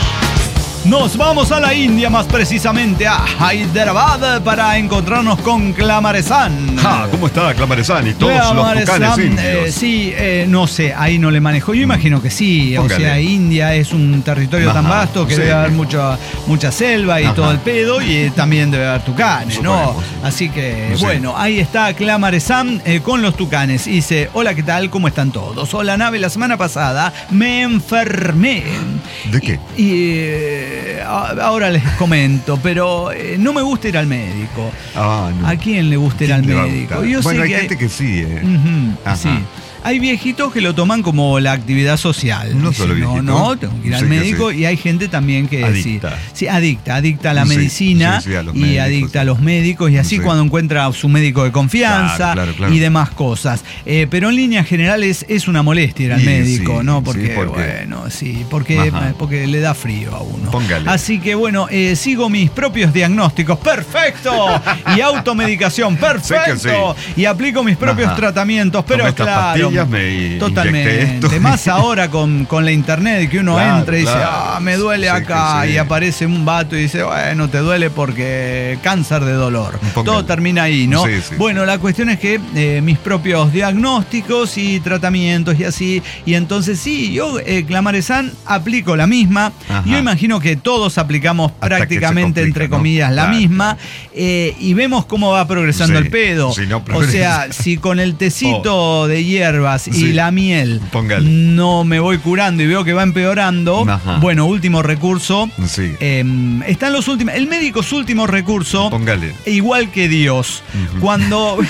Nos vamos a la India, más precisamente a Hyderabad, para encontrarnos con Clamaresan. Ah, ¿cómo está Clamaresan y todos los Clamaresan, tucanes indios? eh, sí, eh, no sé, ahí no le manejo. Yo imagino que sí. Póngale. O sea, India es un territorio tan Ajá, vasto que sí. debe haber mucha, mucha selva y Ajá. todo el pedo, y eh, también debe haber tucanes, ¿no? Suponemos. Así que, Sí. bueno, ahí está Clamaresan eh, con los tucanes. Y dice: hola, ¿qué tal? ¿Cómo están todos? Hola, nave, la semana pasada me enfermé. ¿De qué? Y, y, eh, a- ahora les comento, pero eh, no me gusta ir al médico. Ah, no. ¿A quién le gusta ir al ¿Quién le va a médico? gustar? Yo Bueno, sé hay que gente que sí, ¿eh? Ujú, Ajá. sí. Hay viejitos que lo toman como la actividad social. No Dicen, solo no, viejitos. no, tengo que ir al Sí que médico. sí. Y hay gente también que Adicta. sí, sí, adicta, adicta a la Sí, medicina sí, sí, a los y médicos, adicta sí. a los médicos, y así Sí. cuando encuentra a su médico de confianza Claro, claro, claro. y demás cosas. Eh, pero en líneas generales es una molestia ir al Y médico, sí, ¿no? sí, Porque, porque- bueno, sí, porque, Ajá. porque le da frío a uno. Póngale. Así que bueno, eh, sigo mis propios diagnósticos. ¡Perfecto! Y automedicación. ¡Perfecto! sí. Y aplico mis propios Ajá. tratamientos. Pero Tomé estas claro, pastillas, me inyecté totalmente. esto. Más ahora con, con la internet, que uno Claro, entra y dice: claro. ah, me duele Sí, acá. que sí. Y aparece un vato y dice: bueno, te duele porque cáncer de dolor. Póngale. Todo termina ahí, ¿no? Sí, sí. Bueno, la cuestión es que eh, mis propios diagnósticos y tratamientos y así. Y entonces sí, yo, eh, Clamaresan, aplico la misma. Ajá. Yo imagino que todos aplicamos Hasta que se prácticamente, complica, entre ¿no? comillas, la Claro, misma. eh, y vemos cómo va progresando Sí, el pedo. si no o progresa. sea, si con el tecito de hierbas y Sí. la miel Póngale. no me voy curando y veo que va empeorando, Ajá. bueno, último recurso. Sí. Eh, están los últimos. El médico es último recurso. Póngale. Igual que Dios. Ujú. Cuando.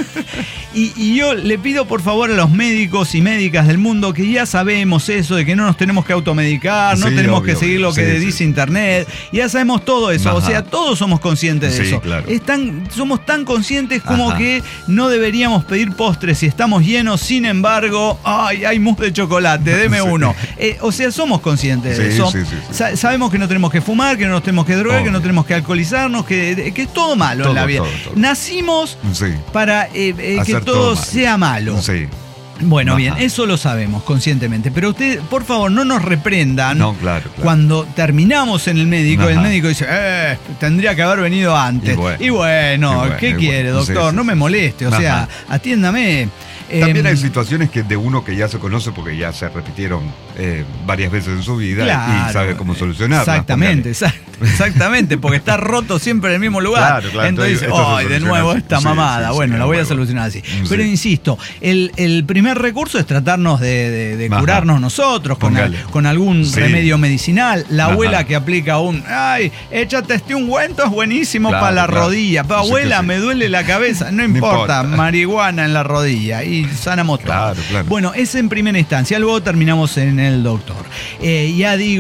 y, y yo le pido por favor a los médicos y médicas del mundo que ya sabemos eso de que no nos tenemos que automedicar, no Sí, tenemos obvio, que seguir lo obvio. que Sí, dice sí. internet. Ya sabemos todo eso. O Ajá. sea, todos somos conscientes de Sí, eso. claro. Es tan- somos tan conscientes como Ajá. que no deberíamos pedir postres si estamos llenos. Sin embargo, ay, hay mousse de chocolate, deme Sí. uno. Eh, o sea, somos conscientes de Sí, eso. sí, sí, sí. Sa- sabemos que no tenemos que fumar, que no nos tenemos que drogar, Obvio. que no tenemos que alcoholizarnos, que, que es todo malo Todo, en la vida. todo, todo. Nacimos Sí. para eh, eh, que Hacer todo, todo mal. sea malo. Sí. Bueno, Ajá. bien, eso lo sabemos conscientemente. Pero usted, por favor, no nos reprendan No, claro, claro. cuando terminamos en el médico. Ajá. El médico dice: eh, tendría que haber venido antes. Y bueno, y bueno, y bueno, ¿qué y quiere, bueno. doctor? Sí, no sí, me sí. moleste, o sea, Ajá. atiéndame. También Em, hay situaciones que de uno que ya se conoce porque ya se repitieron eh, varias veces en su vida Claro, y sabe cómo solucionarlas. Exactamente, Póngale. exact- exactamente, porque está roto siempre en el mismo lugar. Claro, claro, Entonces, entonces, esto se ¡ay, de soluciona nuevo así". esta Sí, mamada! sí, sí, bueno, de la voy a nuevo. solucionar así. Sí. Pero insisto, el, el primer recurso es tratarnos de, de- de Ajá. curarnos nosotros con, Póngale. al- con algún Sí. remedio medicinal. La Ajá. abuela que aplica un, ¡ay, échate este ungüento, es buenísimo Claro, para la claro. rodilla! Pero, Sí que abuela, sí. me duele la cabeza. No No importa, importa. marihuana en la rodilla y sanamos todo. Claro, claro. Bueno, es en primera instancia, luego terminamos en el doctor. Eh, ya digo,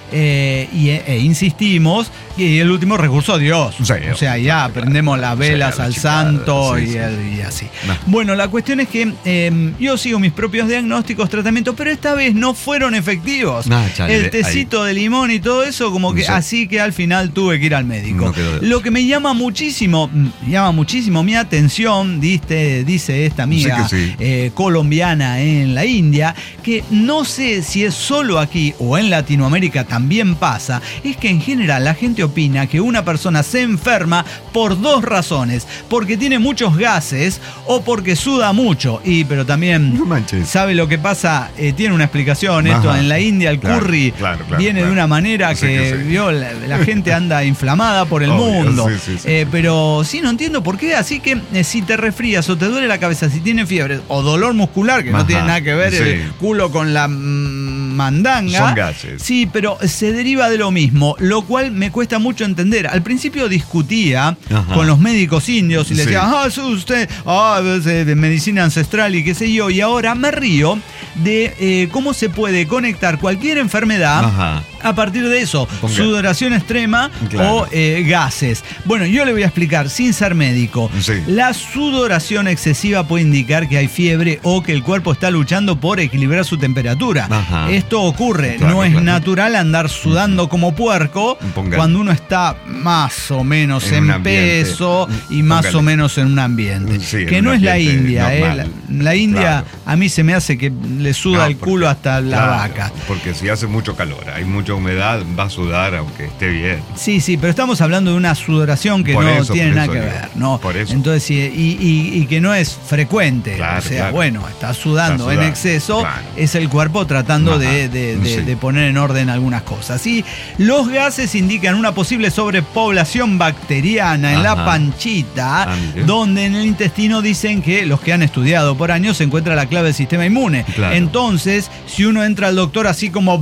eh, y, e insistimos, y el último recurso, Dios. Sí, o sea, ya prendemos las velas sí, al chicada, santo sí, y, sí. el, y así. No. Bueno, la cuestión es que eh, yo sigo mis propios diagnósticos, tratamientos, pero esta vez no fueron efectivos. Ah, chale, el tecito ahí de limón y todo eso, como que sí. así que al final tuve que ir al médico. No quedó de Lo que me llama muchísimo, llama muchísimo mi atención, dice, dice esta amiga Sí que sí. eh, colombiana en la India, que no sé si es solo aquí o en Latinoamérica también pasa, es que en general la gente opina que una persona se enferma por dos razones, porque tiene muchos gases o porque suda mucho. Y pero también, No manches. ¿sabe lo que pasa? Eh, tiene una explicación esto. Ajá. En la India el Claro, curry claro, claro, viene claro. de una manera Sí que, que sí. vio, la, la gente anda inflamada por el Obvio, mundo. sí, sí, sí, Eh, sí. pero sí, no entiendo por qué. Así que eh, si te resfrías o te duele la cabeza, si tienes fiebre o dolor muscular, que Ajá, no tiene nada que ver sí. el culo con la mm, mandanga. Son gases. Sí, pero se deriva de lo mismo, lo cual me cuesta mucho entender. Al principio discutía Ajá. con los médicos indios y le Sí. decía, ah, es usted, ah, es de, de medicina ancestral y qué sé yo. Y ahora me río de eh, cómo se puede conectar cualquier enfermedad Ajá. a partir de eso, Con gas. sudoración extrema Claro. o eh, gases. Bueno, yo le voy a explicar, sin ser médico, Sí. la sudoración excesiva puede indicar que hay fiebre o que el cuerpo está luchando por equilibrar su temperatura. Ajá. Esto ocurre, Claro, no es claro. natural andar sudando como puerco Póngale. cuando uno está más o menos En en, un ambiente. peso y más Póngale. o menos en un ambiente. Sí, en que un no es la ambiente India, eh. normal. La, la India Claro. a mí se me hace que le suda No, el porque- culo hasta la claro, vaca. Porque si hace mucho calor, hay mucha humedad, va a sudar aunque esté bien. Sí, sí, pero estamos hablando de una sudoración que Por no eso, tiene por nada eso que digo, ver, ¿no? por eso. Entonces, sí, y, y- y que no es frecuente. Claro, o sea, claro. bueno, está sudando, Está en sudando, exceso, claro. es el cuerpo tratando Ajá, de, de- de- sí. de poner en orden algunas cosas. Y los gases indican una posible sobrepoblación bacteriana en la Ajá. panchita, Ah, mire. donde en el intestino dicen que los que han estudiado por años se encuentra la clave del sistema inmune. Claro. Entonces, si uno entra al doctor así como...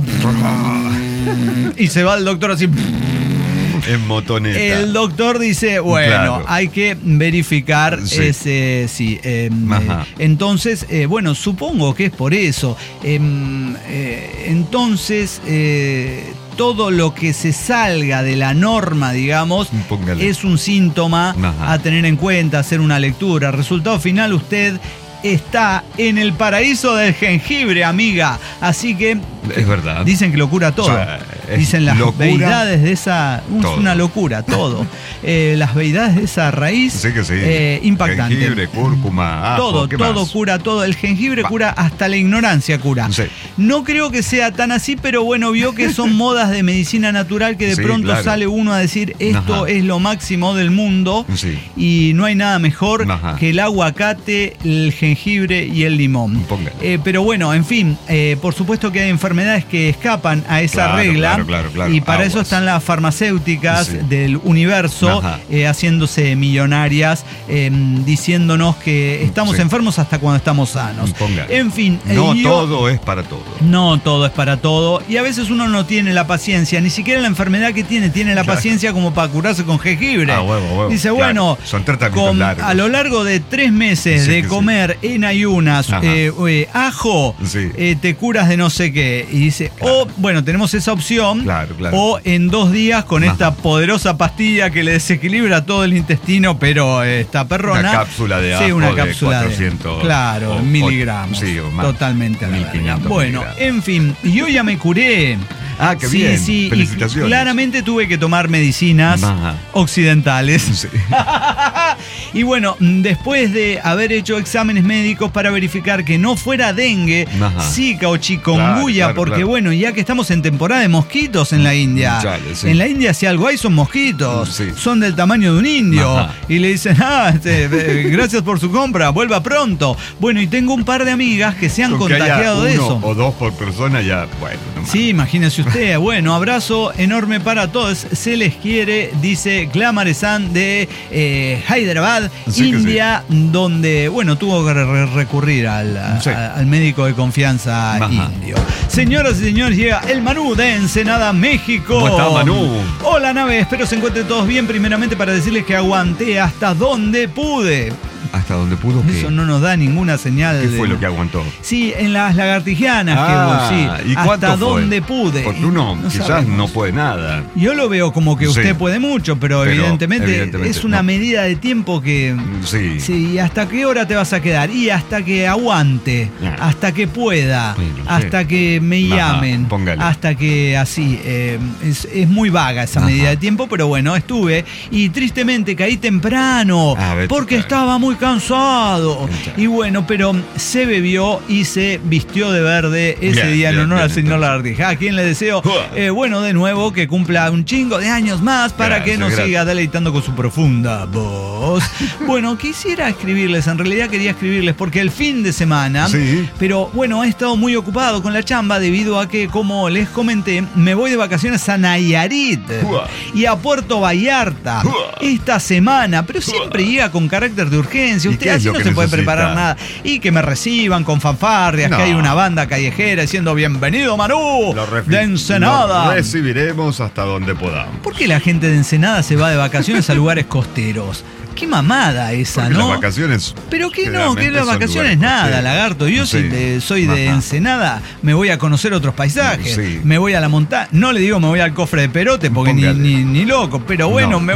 y se va al doctor así... En motoneta. El doctor dice, bueno, Claro. hay que verificar Sí. ese, sí. eh, Ajá. eh, entonces, eh, bueno, supongo que es por eso. Em, eh, entonces, eh, todo lo que se salga de la norma, digamos, Póngale. es un síntoma Ajá. a tener en cuenta, hacer una lectura. Resultado final, usted está en el paraíso del jengibre, amiga. Así que Es verdad. dicen que lo cura todo. O sea, es Dicen las locura, deidades de esa... Es todo. una locura, todo. Eh, las deidades de esa raíz, Sí que sí. eh, impactante. Jengibre, cúrcuma, ajo, todo, ¿qué todo más? cura, todo. El jengibre Pa. cura, hasta la ignorancia cura. Sí. No creo que sea tan así, pero bueno, vio que son modas de medicina natural que de Sí, pronto claro. sale uno a decir esto Ajá. es lo máximo del mundo Sí. y no hay nada mejor Ajá. que el aguacate, el jengibre y el limón. Póngale. Eh, pero bueno, en fin, eh, por supuesto que hay enfermedades que escapan a esa Claro, regla claro, claro, claro. y para eso Aguas. están las farmacéuticas Sí. del universo Ajá. eh, haciéndose millonarias, eh, diciéndonos que estamos Sí. enfermos hasta cuando estamos sanos. Póngale. En fin, eh, No yo- todo es para todo. no todo es para todo y a veces uno no tiene la paciencia, ni siquiera la enfermedad que tiene tiene la Claro. paciencia como para curarse con jengibre. Ah, huevo, huevo. Dice, Claro. bueno, Son tratamientos con- largos. a lo largo de tres meses Sí de que comer en ayunas Ajá. eh, eh, ajo, Sí. eh, te curas de no sé qué. Y dice, Claro. o bueno, tenemos esa opción, Claro, claro. o en dos días con Ajá. esta poderosa pastilla que le desequilibra todo el intestino, pero eh, está perrona. Una cápsula de Sí, ajo una de cápsula de- cuatrocientos claro, o- miligramos. sí, o más. Totalmente a la mil verga. quinientos Bueno, miligramos. en fin, yo ya me curé. Ah, qué sí, bien. sí, y Felicitaciones. claramente tuve que tomar medicinas Ajá. occidentales. Sí. Y bueno, después de haber hecho exámenes médicos para verificar que no fuera dengue, Ajá. zika o chikungunya, Claro, claro, porque claro. bueno, ya que estamos en temporada de mosquitos en la India, Chale, sí. en la India si algo hay son mosquitos, Sí. son del tamaño de un indio, Ajá. y le dicen, ah, este, eh, gracias por su compra, vuelva pronto. Bueno, y tengo un par de amigas que se han Con que haya contagiado de uno eso. o dos por persona ya, bueno. nomás. Sí, imagínese usted. Bueno, abrazo enorme para todos. Se les quiere, dice Glamaresan de eh, Hyderabad, Sí que India, donde, bueno, tuvo que re- recurrir al, a- Sí. a- al médico de confianza Ajá. indio. Señoras y señores, llega el Manú de Ensenada, México. ¿Cómo está, Manú? Hola, nave. Espero se encuentren todos bien. Primeramente para decirles que aguanté hasta donde pude. ¿Hasta dónde pudo qué? Eso no nos da ninguna señal. ¿Qué de... fue lo que aguantó? Sí, en las lagartijanas ah, que vos, sí. ¿Y cuánto hasta fue? dónde pude. Porque uno no quizás sabemos. no puede nada. Yo lo veo como que usted sí. puede mucho, pero, pero evidentemente, evidentemente es una no. medida de tiempo que... Sí. Sí, ¿hasta qué hora te vas a quedar? Y hasta que aguante, yeah. hasta que pueda, sí, no hasta sé. que me llamen, Ajá, hasta que así. Eh, es, es muy vaga esa Ajá. medida de tiempo, pero bueno, estuve y tristemente caí temprano ah, porque estaba muy cansado. Y bueno, pero se bebió y se vistió de verde ese bien, día en honor al señor Lagartija, a quien le deseo, eh, bueno, de nuevo, que cumpla un chingo de años más para gracias, que nos gracias. siga deleitando con su profunda voz. Bueno, quisiera escribirles, en realidad quería escribirles porque el fin de semana, sí. pero bueno, he estado muy ocupado con la chamba debido a que, como les comenté, me voy de vacaciones a Nayarit Uah. y a Puerto Vallarta Uah. esta semana, pero siempre Uah. llega con carácter de urgencia. Usted así no se necesita? puede preparar nada. Y que me reciban con fanfarrias, no. que hay una banda callejera diciendo bienvenido Manu de Ensenada. Lo recibiremos hasta donde podamos. ¿Por qué la gente de Ensenada se va de vacaciones a lugares costeros? Qué mamada esa, Porque ¿no? Las vacaciones. Pero que no, que las vacaciones nada, lagarto. Yo sí. si de, soy de Ajá. Ensenada, me voy a conocer otros paisajes. Sí. Me voy a la montaña. No le digo me voy al cofre de Perote porque ni, ni, ni loco, pero bueno, no. me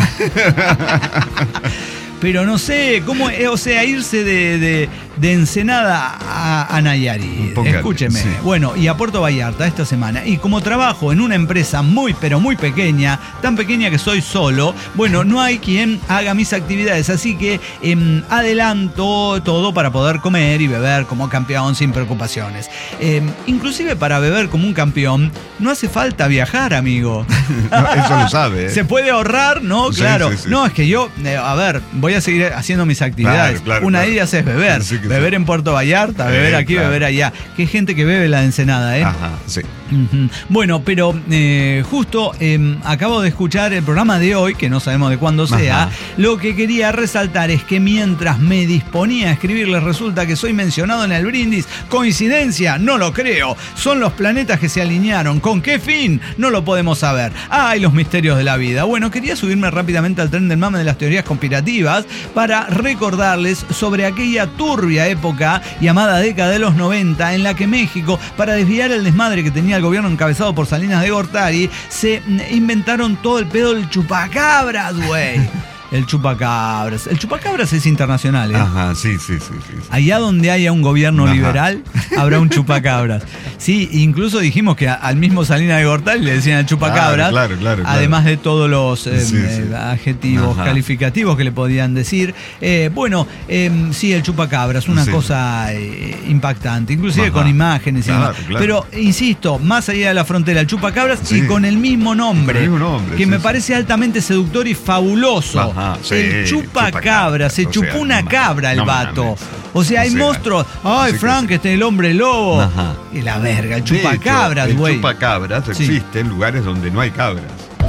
Pero no sé, cómo, o sea, irse de, de, de Ensenada a, a Nayarit. Póngale, Escúcheme. Sí. Bueno, y a Puerto Vallarta esta semana. Y como trabajo en una empresa muy, pero muy pequeña, tan pequeña que soy solo, bueno, no hay quien haga mis actividades. Así que eh, adelanto todo para poder comer y beber como campeón sin preocupaciones. Eh, inclusive para beber como un campeón, no hace falta viajar, amigo. No, eso lo sabe. ¿eh? Se puede ahorrar, ¿no? Sí, claro. Sí, sí. No, es que yo, eh, a ver, voy a seguir haciendo mis actividades. Claro, claro, Una claro. de ellas es beber. Sí, beber sí. en Puerto Vallarta, beber eh, aquí, claro. beber allá. Que hay gente que bebe la de Ensenada, ¿eh? Ajá, sí. Uh-huh. Bueno, pero eh, justo eh, acabo de escuchar el programa de hoy, que no sabemos de cuándo sea. Ajá. Lo que quería resaltar es que mientras me disponía a escribirles, resulta que soy mencionado en el brindis. ¿Coincidencia? No lo creo. Son los planetas que se alinearon. ¿Con qué fin? No lo podemos saber. ¡Ay, los misterios de la vida! Bueno, quería subirme rápidamente al tren del mame de las teorías conspirativas para recordarles sobre aquella turbia época llamada década de los noventa, en la que México, para desviar el desmadre que tenía el gobierno encabezado por Salinas de Gortari, se inventaron todo el pedo del chupacabras, güey. El chupacabras. El chupacabras es internacional, ¿eh? Ajá, sí, sí, sí. sí. Allá donde haya un gobierno Ajá. liberal, habrá un chupacabras. Sí, incluso dijimos que al mismo Salinas de Gortari le decían el chupacabras. Claro, claro, claro. Además de todos los eh, sí, eh, sí. adjetivos Ajá. calificativos que le podían decir. Eh, bueno, eh, sí, el chupacabras, una sí. cosa eh, impactante, inclusive Ajá. con imágenes y claro, demás. claro. Pero, insisto, más allá de la frontera, el chupacabras sí. y con el mismo nombre. El mismo nombre que sí, me sí. parece altamente seductor y fabuloso. Ajá, sí. El chupacabra, se chupó sea, una no, cabra el no, vato. No, no, o sea, hay o sea, monstruos. Ay, Frank, este es el hombre lobo. Ajá. Y la verga, el chupacabras, güey. El chupacabras sí. existe en lugares donde no hay cabras.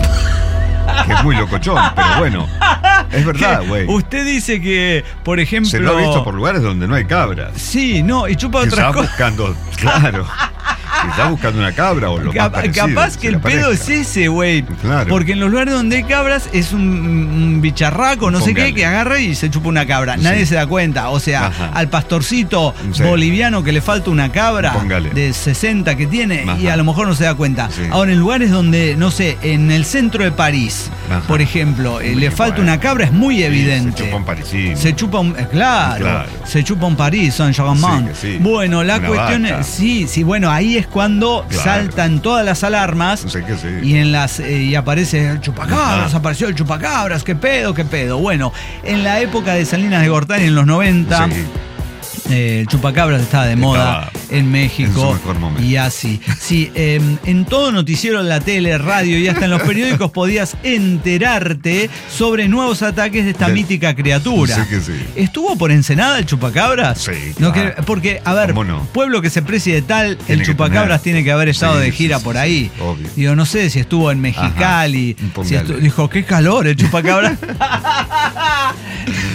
Que es muy locochón, pero bueno. Es verdad, güey. Usted dice que, por ejemplo... Se lo ha visto por lugares donde no hay cabras. Sí, no, y chupa otras cosas. buscando, claro. Si está buscando una cabra o lo Cap- más parecido, Capaz que el pedo es ese, güey. Claro. Porque en los lugares donde hay cabras es un, un bicharraco, no Póngale. sé qué, que agarra y se chupa una cabra. Sí. Nadie se da cuenta. O sea, Ajá. al pastorcito sí. boliviano que le falta una cabra Póngale. de sesenta que tiene Ajá. y a lo mejor no se da cuenta. Sí. Ahora, en lugares donde, no sé, en el centro de París, Ajá. por ejemplo, eh, le bueno. falta una cabra, es muy evidente. Se chupa un parisino. Se chupa un... Eh, claro, claro. Se chupa un París, Saint-Germain. Sí, sí. Bueno, la una cuestión vaca. es... Sí, sí, bueno, ahí es cuando... Claro. Saltan todas las alarmas no sé qué, sí. y en las eh, y aparece el chupacabras, apareció el chupacabras, qué pedo, qué pedo. Bueno, en la época de Salinas de Gortari, en los noventa, sí. eh, el chupacabras estaba de moda estaba en México en y así. Sí, eh, en todo noticiero, en la tele, radio y hasta en los periódicos podías enterarte sobre nuevos ataques de esta de, mítica criatura. Sí que sí. ¿Estuvo por Ensenada el chupacabras? Sí. No, que, porque, a ver, no? pueblo que se precie de tal, tiene el chupacabras tiene que haber estado sí, de gira sí, por ahí. Sí, obvio. Digo, no sé si estuvo en Mexicali. Si estuvo, dijo, qué calor el chupacabras.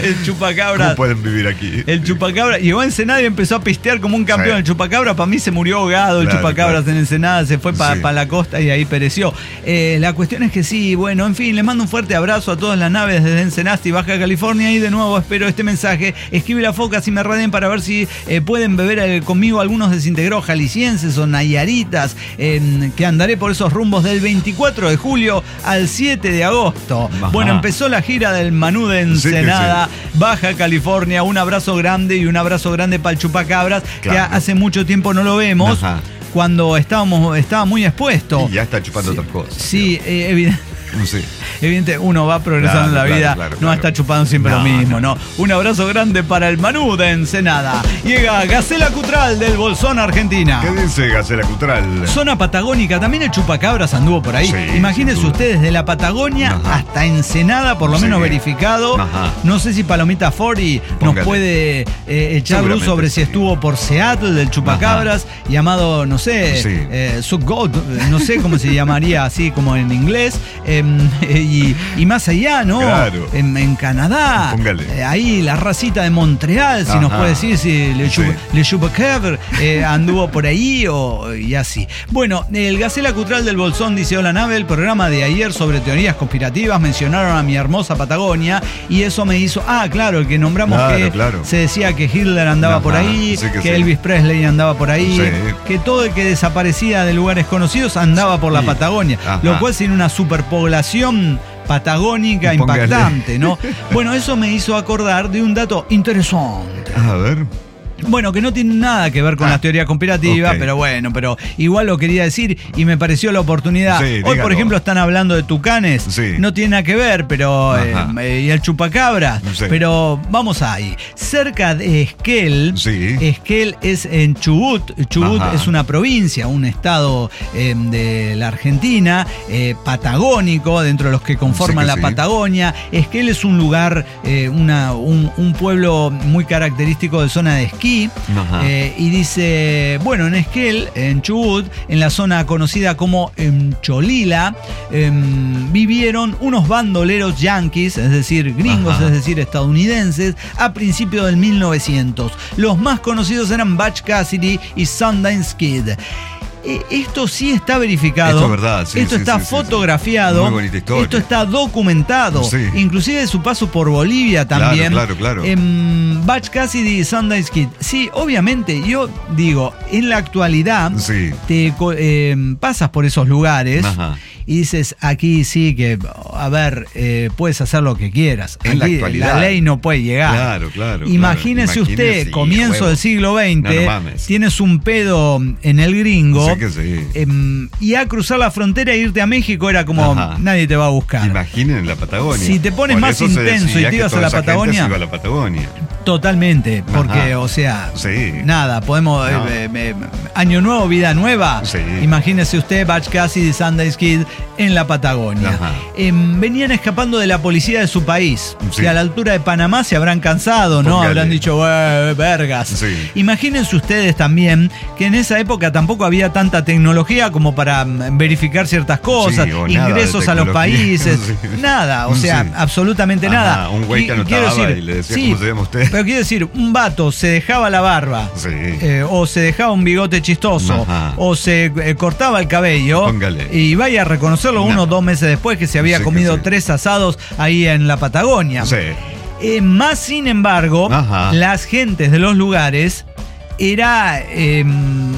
El chupacabra. ¿Cómo pueden vivir aquí? El chupacabra llegó a Ensenada y empezó a pistear como un campeón. Sí. El chupacabra para mí se murió ahogado. El claro, chupacabra claro. en Ensenada se fue para sí. pa la costa y ahí pereció. Eh, la cuestión es que sí, bueno, en fin, les mando un fuerte abrazo a todas las naves desde Ensenada y Baja California. Y de nuevo espero este mensaje. Escribe la foca si me raden para ver si eh, pueden beber eh, conmigo algunos desintegrados jaliscienses o nayaritas, eh, que andaré por esos rumbos del veinticuatro de julio al siete de agosto. Ajá. Bueno, empezó la gira del Manú de Ensenada, sí sí. Baja California. Un abrazo grande y un abrazo grande para el chupacabras, claro. que hace mucho tiempo no lo vemos. Ajá. Cuando estábamos, estaba muy expuesto. Y ya está chupando sí. otras cosas. Sí, eh, evidentemente. Sí. Evidente, uno va progresando claro, en la vida, claro, claro, no claro. está chupando siempre no, lo mismo, ¿no? Un abrazo grande para el Manú de Ensenada. Llega Gacela Cutral del Bolsón, Argentina. ¿Qué dice Gacela Cutral? Zona patagónica, también el chupacabras anduvo por ahí. Sí, imagínense ustedes, de la Patagonia Ajá. hasta Ensenada, por lo menos sí. verificado. Ajá. No sé si Palomita Fori nos puede eh, echar luz sobre sí. si estuvo por Seattle del chupacabras, Ajá. llamado, no sé, sí. eh, Subgod, no sé cómo se llamaría así como en inglés. Eh, Y, y más allá, ¿no? Claro. En, en Canadá, eh, ahí la racita de Montreal, si Ajá. nos puede decir si Le, sí. le Chupacabra eh, anduvo por ahí o y así. Bueno, el Gacela Cutral del Bolsón dice: hola nave, el programa de ayer sobre teorías conspirativas mencionaron a mi hermosa Patagonia y eso me hizo, ah, claro, el que nombramos claro, que claro. se decía que Hitler andaba Ajá, por ahí, sí que, que sí. Elvis Presley andaba por ahí, sí. que todo el que desaparecía de lugares conocidos andaba por la sí. Patagonia, Ajá. lo cual sin una superpoblación patagónica impactante, ¿no? Bueno, eso me hizo acordar de un dato interesante. A ver. Bueno, que no tiene nada que ver con ah, las teorías conspirativas, okay. pero bueno, pero igual lo quería decir y me pareció la oportunidad. Sí, Hoy, dígalo. por ejemplo, están hablando de tucanes. Sí. No tiene nada que ver, pero eh, y el chupacabra. Sí. Pero vamos ahí. Cerca de Esquel, sí. Esquel es en Chubut. Chubut Ajá. es una provincia, un estado eh, de la Argentina, eh, patagónico, dentro de los que conforman sí que la sí. Patagonia. Esquel es un lugar, eh, una, un, un pueblo muy característico de zona de esquí. Eh, y dice, bueno, en Esquel, en Chubut, en la zona conocida como en Cholila, eh, vivieron unos bandoleros yanquis, es decir, gringos, Ajá. es decir, estadounidenses, a principios del mil novecientos. Los más conocidos eran Butch Cassidy y Sundance Kid. Esto sí está verificado. Esto es verdad, sí, Esto sí, está sí, fotografiado. Sí, sí. Muy bonita historia. Esto está documentado. Sí. Inclusive su paso por Bolivia también. Claro, claro, claro. Eh, Butch Cassidy y Sundance Kid. Sí, obviamente, yo digo, en la actualidad sí. te eh, pasas por esos lugares Ajá. y dices, aquí sí que, a ver, eh, puedes hacer lo que quieras. En aquí la, la ley no puede llegar. Claro, claro. Imagínese claro. usted, Imagínese, comienzo huevo. del siglo veinte, no, no tienes un pedo en el gringo. Sí. Que sí. Eh, y a cruzar la frontera e irte a México era como Ajá. nadie te va a buscar. Imaginen en la Patagonia. Si te pones Por más intenso y te ibas a la Patagonia. Se iba a la Patagonia. Totalmente, porque, Ajá. o sea, sí. nada, podemos. No. Eh, eh, año nuevo, vida nueva. Sí. Imagínese usted, Butch Cassidy y Sundance Kid en la Patagonia. Eh, venían escapando de la policía de su país. Sí. Que a la altura de Panamá se habrán cansado, ¿no? Póngale. Habrán dicho, vergas. Sí. Imagínense ustedes también que en esa época tampoco había tanta tecnología como para verificar ciertas cosas, sí, ingresos a los países, sí. nada, o sea, sí. absolutamente Ajá, nada. Un güey que anotaba decir, y le decía sí, cómo se llama usted. Pero quiero decir, un vato se dejaba la barba, sí. eh, o se dejaba un bigote chistoso, Ajá. o se eh, cortaba el cabello, Póngale. y vaya a reconocerlo no. uno o dos meses después que se había sí, comido sí. tres asados ahí en la Patagonia. Sí. Eh, más sin embargo, Ajá. las gentes de los lugares era... Eh,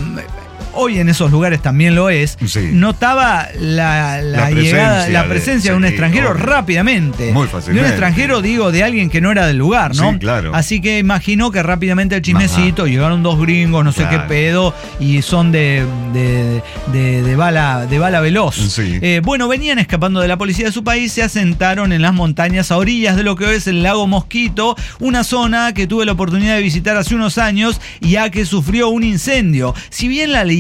hoy en esos lugares también lo es, sí. notaba la, la, la llegada, presencia la presencia de, de un sí, extranjero obvio. rápidamente. Muy fácilmente. De un extranjero, digo, de alguien que no era del lugar, ¿no? Sí, claro. Así que imaginó que rápidamente el chismecito, Ajá. llegaron dos gringos, no claro. sé qué pedo, y son de, de, de, de, bala, de bala veloz. Sí. Eh, bueno, venían escapando de la policía de su país, se asentaron en las montañas a orillas de lo que hoy es el lago Mosquito, una zona que tuve la oportunidad de visitar hace unos años, ya que sufrió un incendio. Si bien la leyenda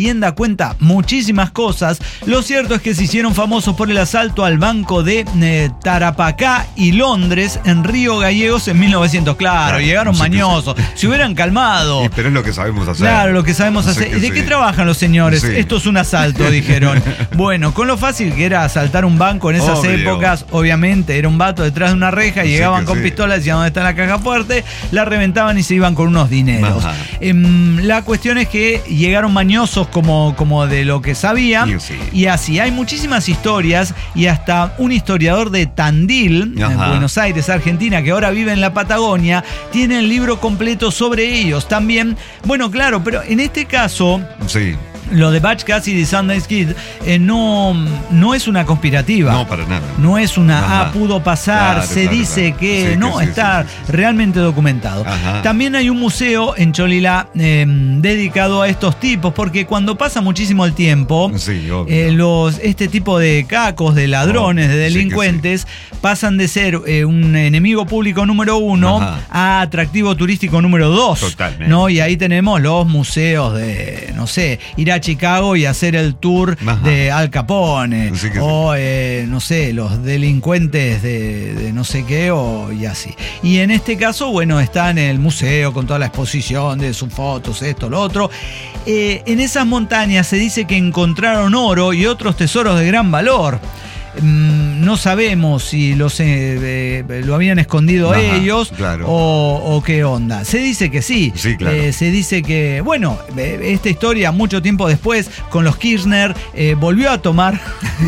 leyenda cuenta muchísimas cosas. Lo cierto es que se hicieron famosos por el asalto al banco de eh, Tarapacá y Londres en Río Gallegos en mil novecientos. Claro, claro, llegaron sí, mañosos. Sí. Se hubieran calmado. Sí, pero es lo que sabemos hacer. Claro, lo que sabemos no hacer. Sé ¿De sí. qué trabajan los señores? Sí. Esto es un asalto, dijeron. Bueno, con lo fácil que era asaltar un banco en esas Obvio. épocas, obviamente era un vato detrás de una reja, sí, llegaban con sí. pistolas, decían dónde está la caja fuerte, la reventaban y se iban con unos dineros. Eh, la cuestión es que llegaron mañosos como, como de lo que sabían, sí. y así. Hay muchísimas historias y hasta un historiador de Tandil, Ajá. en Buenos Aires, Argentina, que ahora vive en la Patagonia, tiene el libro completo sobre ellos también. Bueno, claro, pero en este caso... Sí. Lo de Butch Cassidy y Sundance Kid eh, no, no es una conspirativa. No, para nada. No es una, Ajá. ah, pudo pasar, claro, se claro, dice claro. que Sí, no, que sí, está sí, sí, sí. realmente documentado. Ajá. También hay un museo en Cholila eh, dedicado a estos tipos, porque cuando pasa muchísimo el tiempo, sí, eh, los, este tipo de cacos, de ladrones, oh, de delincuentes, sí sí. pasan de ser eh, un enemigo público número uno Ajá. a atractivo turístico número dos. Totalmente. ¿No? Y ahí tenemos los museos de, no sé, ir a Chicago y hacer el tour Ajá. de Al Capone sí o sí. eh, no sé, los delincuentes de, de no sé qué o y así. Y en este caso, bueno, está en el museo con toda la exposición de sus fotos, esto, lo otro. Eh, en esas montañas se dice que encontraron oro y otros tesoros de gran valor. No sabemos si los, eh, eh, lo habían escondido Ajá, ellos claro. o, o qué onda. Se dice que sí. sí claro. eh, se dice que, bueno, eh, esta historia mucho tiempo después con los Kirchner eh, volvió a tomar.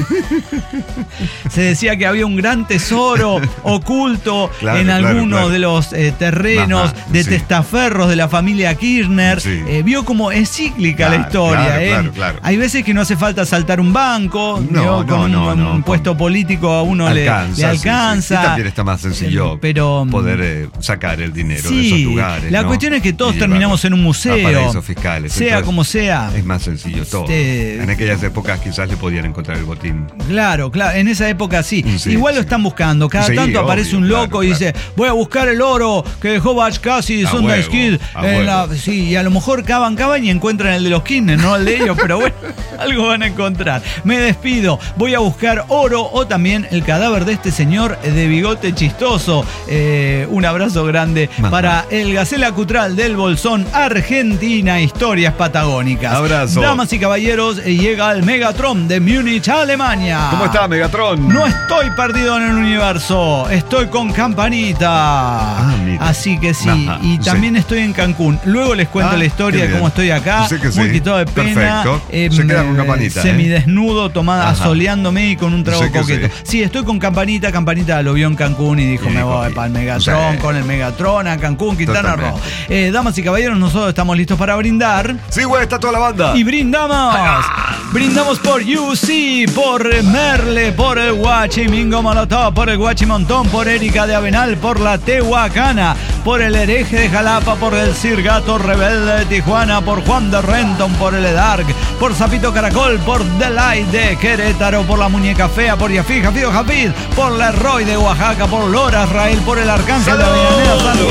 Se decía que había un gran tesoro oculto claro, en alguno claro, claro. de los eh, terrenos Ajá, de sí. testaferros de la familia Kirchner. Sí. Eh, vio como es cíclica claro, la historia. Claro, eh. claro, claro. Hay veces que no hace falta saltar un banco, no, con no, un, no, un, no, un puesto político a uno alcanza, le, le alcanza. Sí, sí. Y también está más sencillo pero, poder eh, sacar el dinero sí, de esos lugares. La ¿no? cuestión es que todos terminamos en un museo. A paraísos fiscales. Sea Entonces, como sea. Es más sencillo todo. Este, en aquellas épocas quizás le podían encontrar el botín. Claro, claro. En esa época sí. sí Igual sí. lo están buscando. Cada sí, tanto obvio, aparece un loco claro, y claro. dice, voy a buscar el oro que dejó Butch Cassidy y Sundance Kid. En la... Sí, y a lo mejor cavan, cavan y encuentran el de los Kirchner, no el de ellos, pero bueno, algo van a encontrar. Me despido. Voy a buscar oro o también el cadáver de este señor de bigote chistoso. Eh, un abrazo grande Ajá. para el Gacela Cutral del Bolsón, Argentina, historias patagónicas. Abrazo. Damas y caballeros, llega el Megatron de Múnich, Alemania. ¿Cómo está, Megatron? No estoy perdido en el universo, estoy con Campanita. Ah, Así que sí, Ajá, y también sí. estoy en Cancún. Luego les cuento ah, la historia de cómo estoy acá. Sí que sí. Muy quitado de pena. Perfecto. Eh, Se queda con Campanita. Semidesnudo, ¿eh? tomada, Ajá. asoleándome y con un trago sí coqueto. Sí. sí, estoy con Campanita. Campanita lo vio en Cancún y dijo, y me dijo, voy para el Megatron, sí. con el Megatron a Cancún, Quintana Roo. Eh, damas y caballeros, nosotros estamos listos para brindar. Sí, güey, está toda la banda. Y brindamos. Ah. Brindamos por U C, por Merle, por el Guachimingo Molotov, por el Guachimontón, por Erika de Avenal, por la Tehuacana, por el Hereje de Jalapa, por el Cirgato Rebelde de Tijuana, por Juan de Renton, por el Edark, por Zapito Caracol, por Delight de Querétaro, por la Muñeca Fea, por Yafid, Jafido Jafid, por la Roy de Oaxaca, por Lora Israel, por el Arcángel de Avellaneda Santa.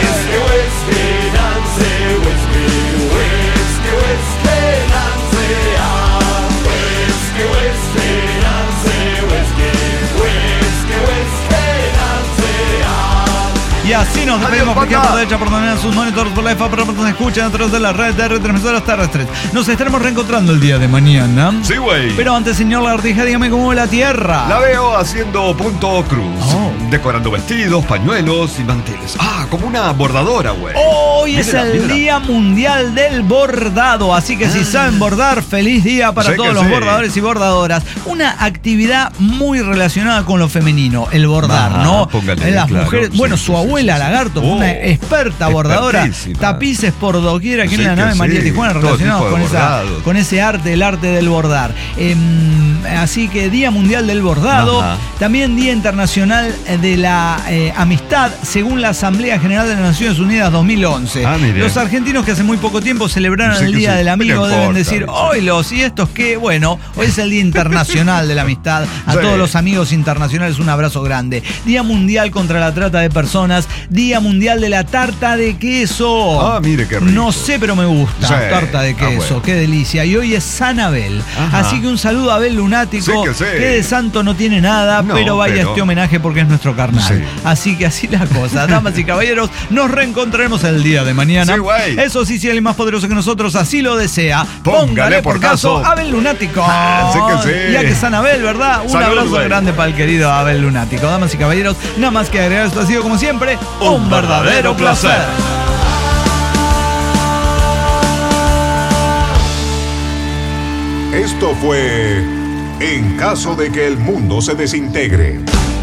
Y así nos despedimos por izquierda, por derecha, por donde sus monitores, por la F A, por donde nos escuchan a través de la red de retransmisoras terrestres. Nos estaremos reencontrando el día de mañana. Sí, güey. Pero antes, señor Lagartija, dígame cómo ve la Tierra. La veo haciendo punto cruz. Oh. Decorando vestidos, pañuelos y manteles. Ah, como una bordadora, güey. Hoy mírala, es el mírala. Día Mundial del Bordado. Así que ah. si saben bordar, feliz día para sé todos los sí. bordadores y bordadoras. Una actividad muy relacionada con lo femenino, el bordar, ah, ¿no? Póngale, Las claro. mujeres, sí, bueno, sí, su sí, abuela sí, sí. Lagarto, Oh, una experta bordadora, tapices por doquier aquí sí, en la nave sí, María Tijuana relacionados con, esa, con ese arte, el arte del bordar. Eh, así que Día Mundial del Bordado, Ajá. también Día Internacional de la eh, Amistad, según la Asamblea General de las Naciones Unidas dos mil once. Ah, los argentinos que hace muy poco tiempo celebraron sí, el Día sí. del Amigo deben importa, decir, hoy los y estos que, bueno, hoy es el Día Internacional de la Amistad. A sí. todos los amigos internacionales un abrazo grande. Día Mundial contra la Trata de Personas Día Mundial de la Tarta de Queso. Ah, mire qué rico. No sé, pero me gusta. Sí. Tarta de queso, Ah, bueno. qué delicia. Y hoy es San Abel. Ajá. Así que un saludo a Abel Lunático, Sí que sí. que de santo no tiene nada, No, pero vaya pero- este homenaje porque es nuestro carnal. Sí. Así que así la cosa. Damas y caballeros, nos reencontraremos el día de mañana. Sí, güey. Eso sí, si alguien más poderoso que nosotros así lo desea, Póngale por caso. Abel Lunático. Así que sí. Ya que San Abel, ¿verdad? Un Salud, abrazo güey. grande para el querido Abel Lunático. Damas y caballeros, nada más que agregar, esto ha sido como siempre un, Un verdadero verdadero placer. placer. Esto fue En caso de que el mundo se desintegre.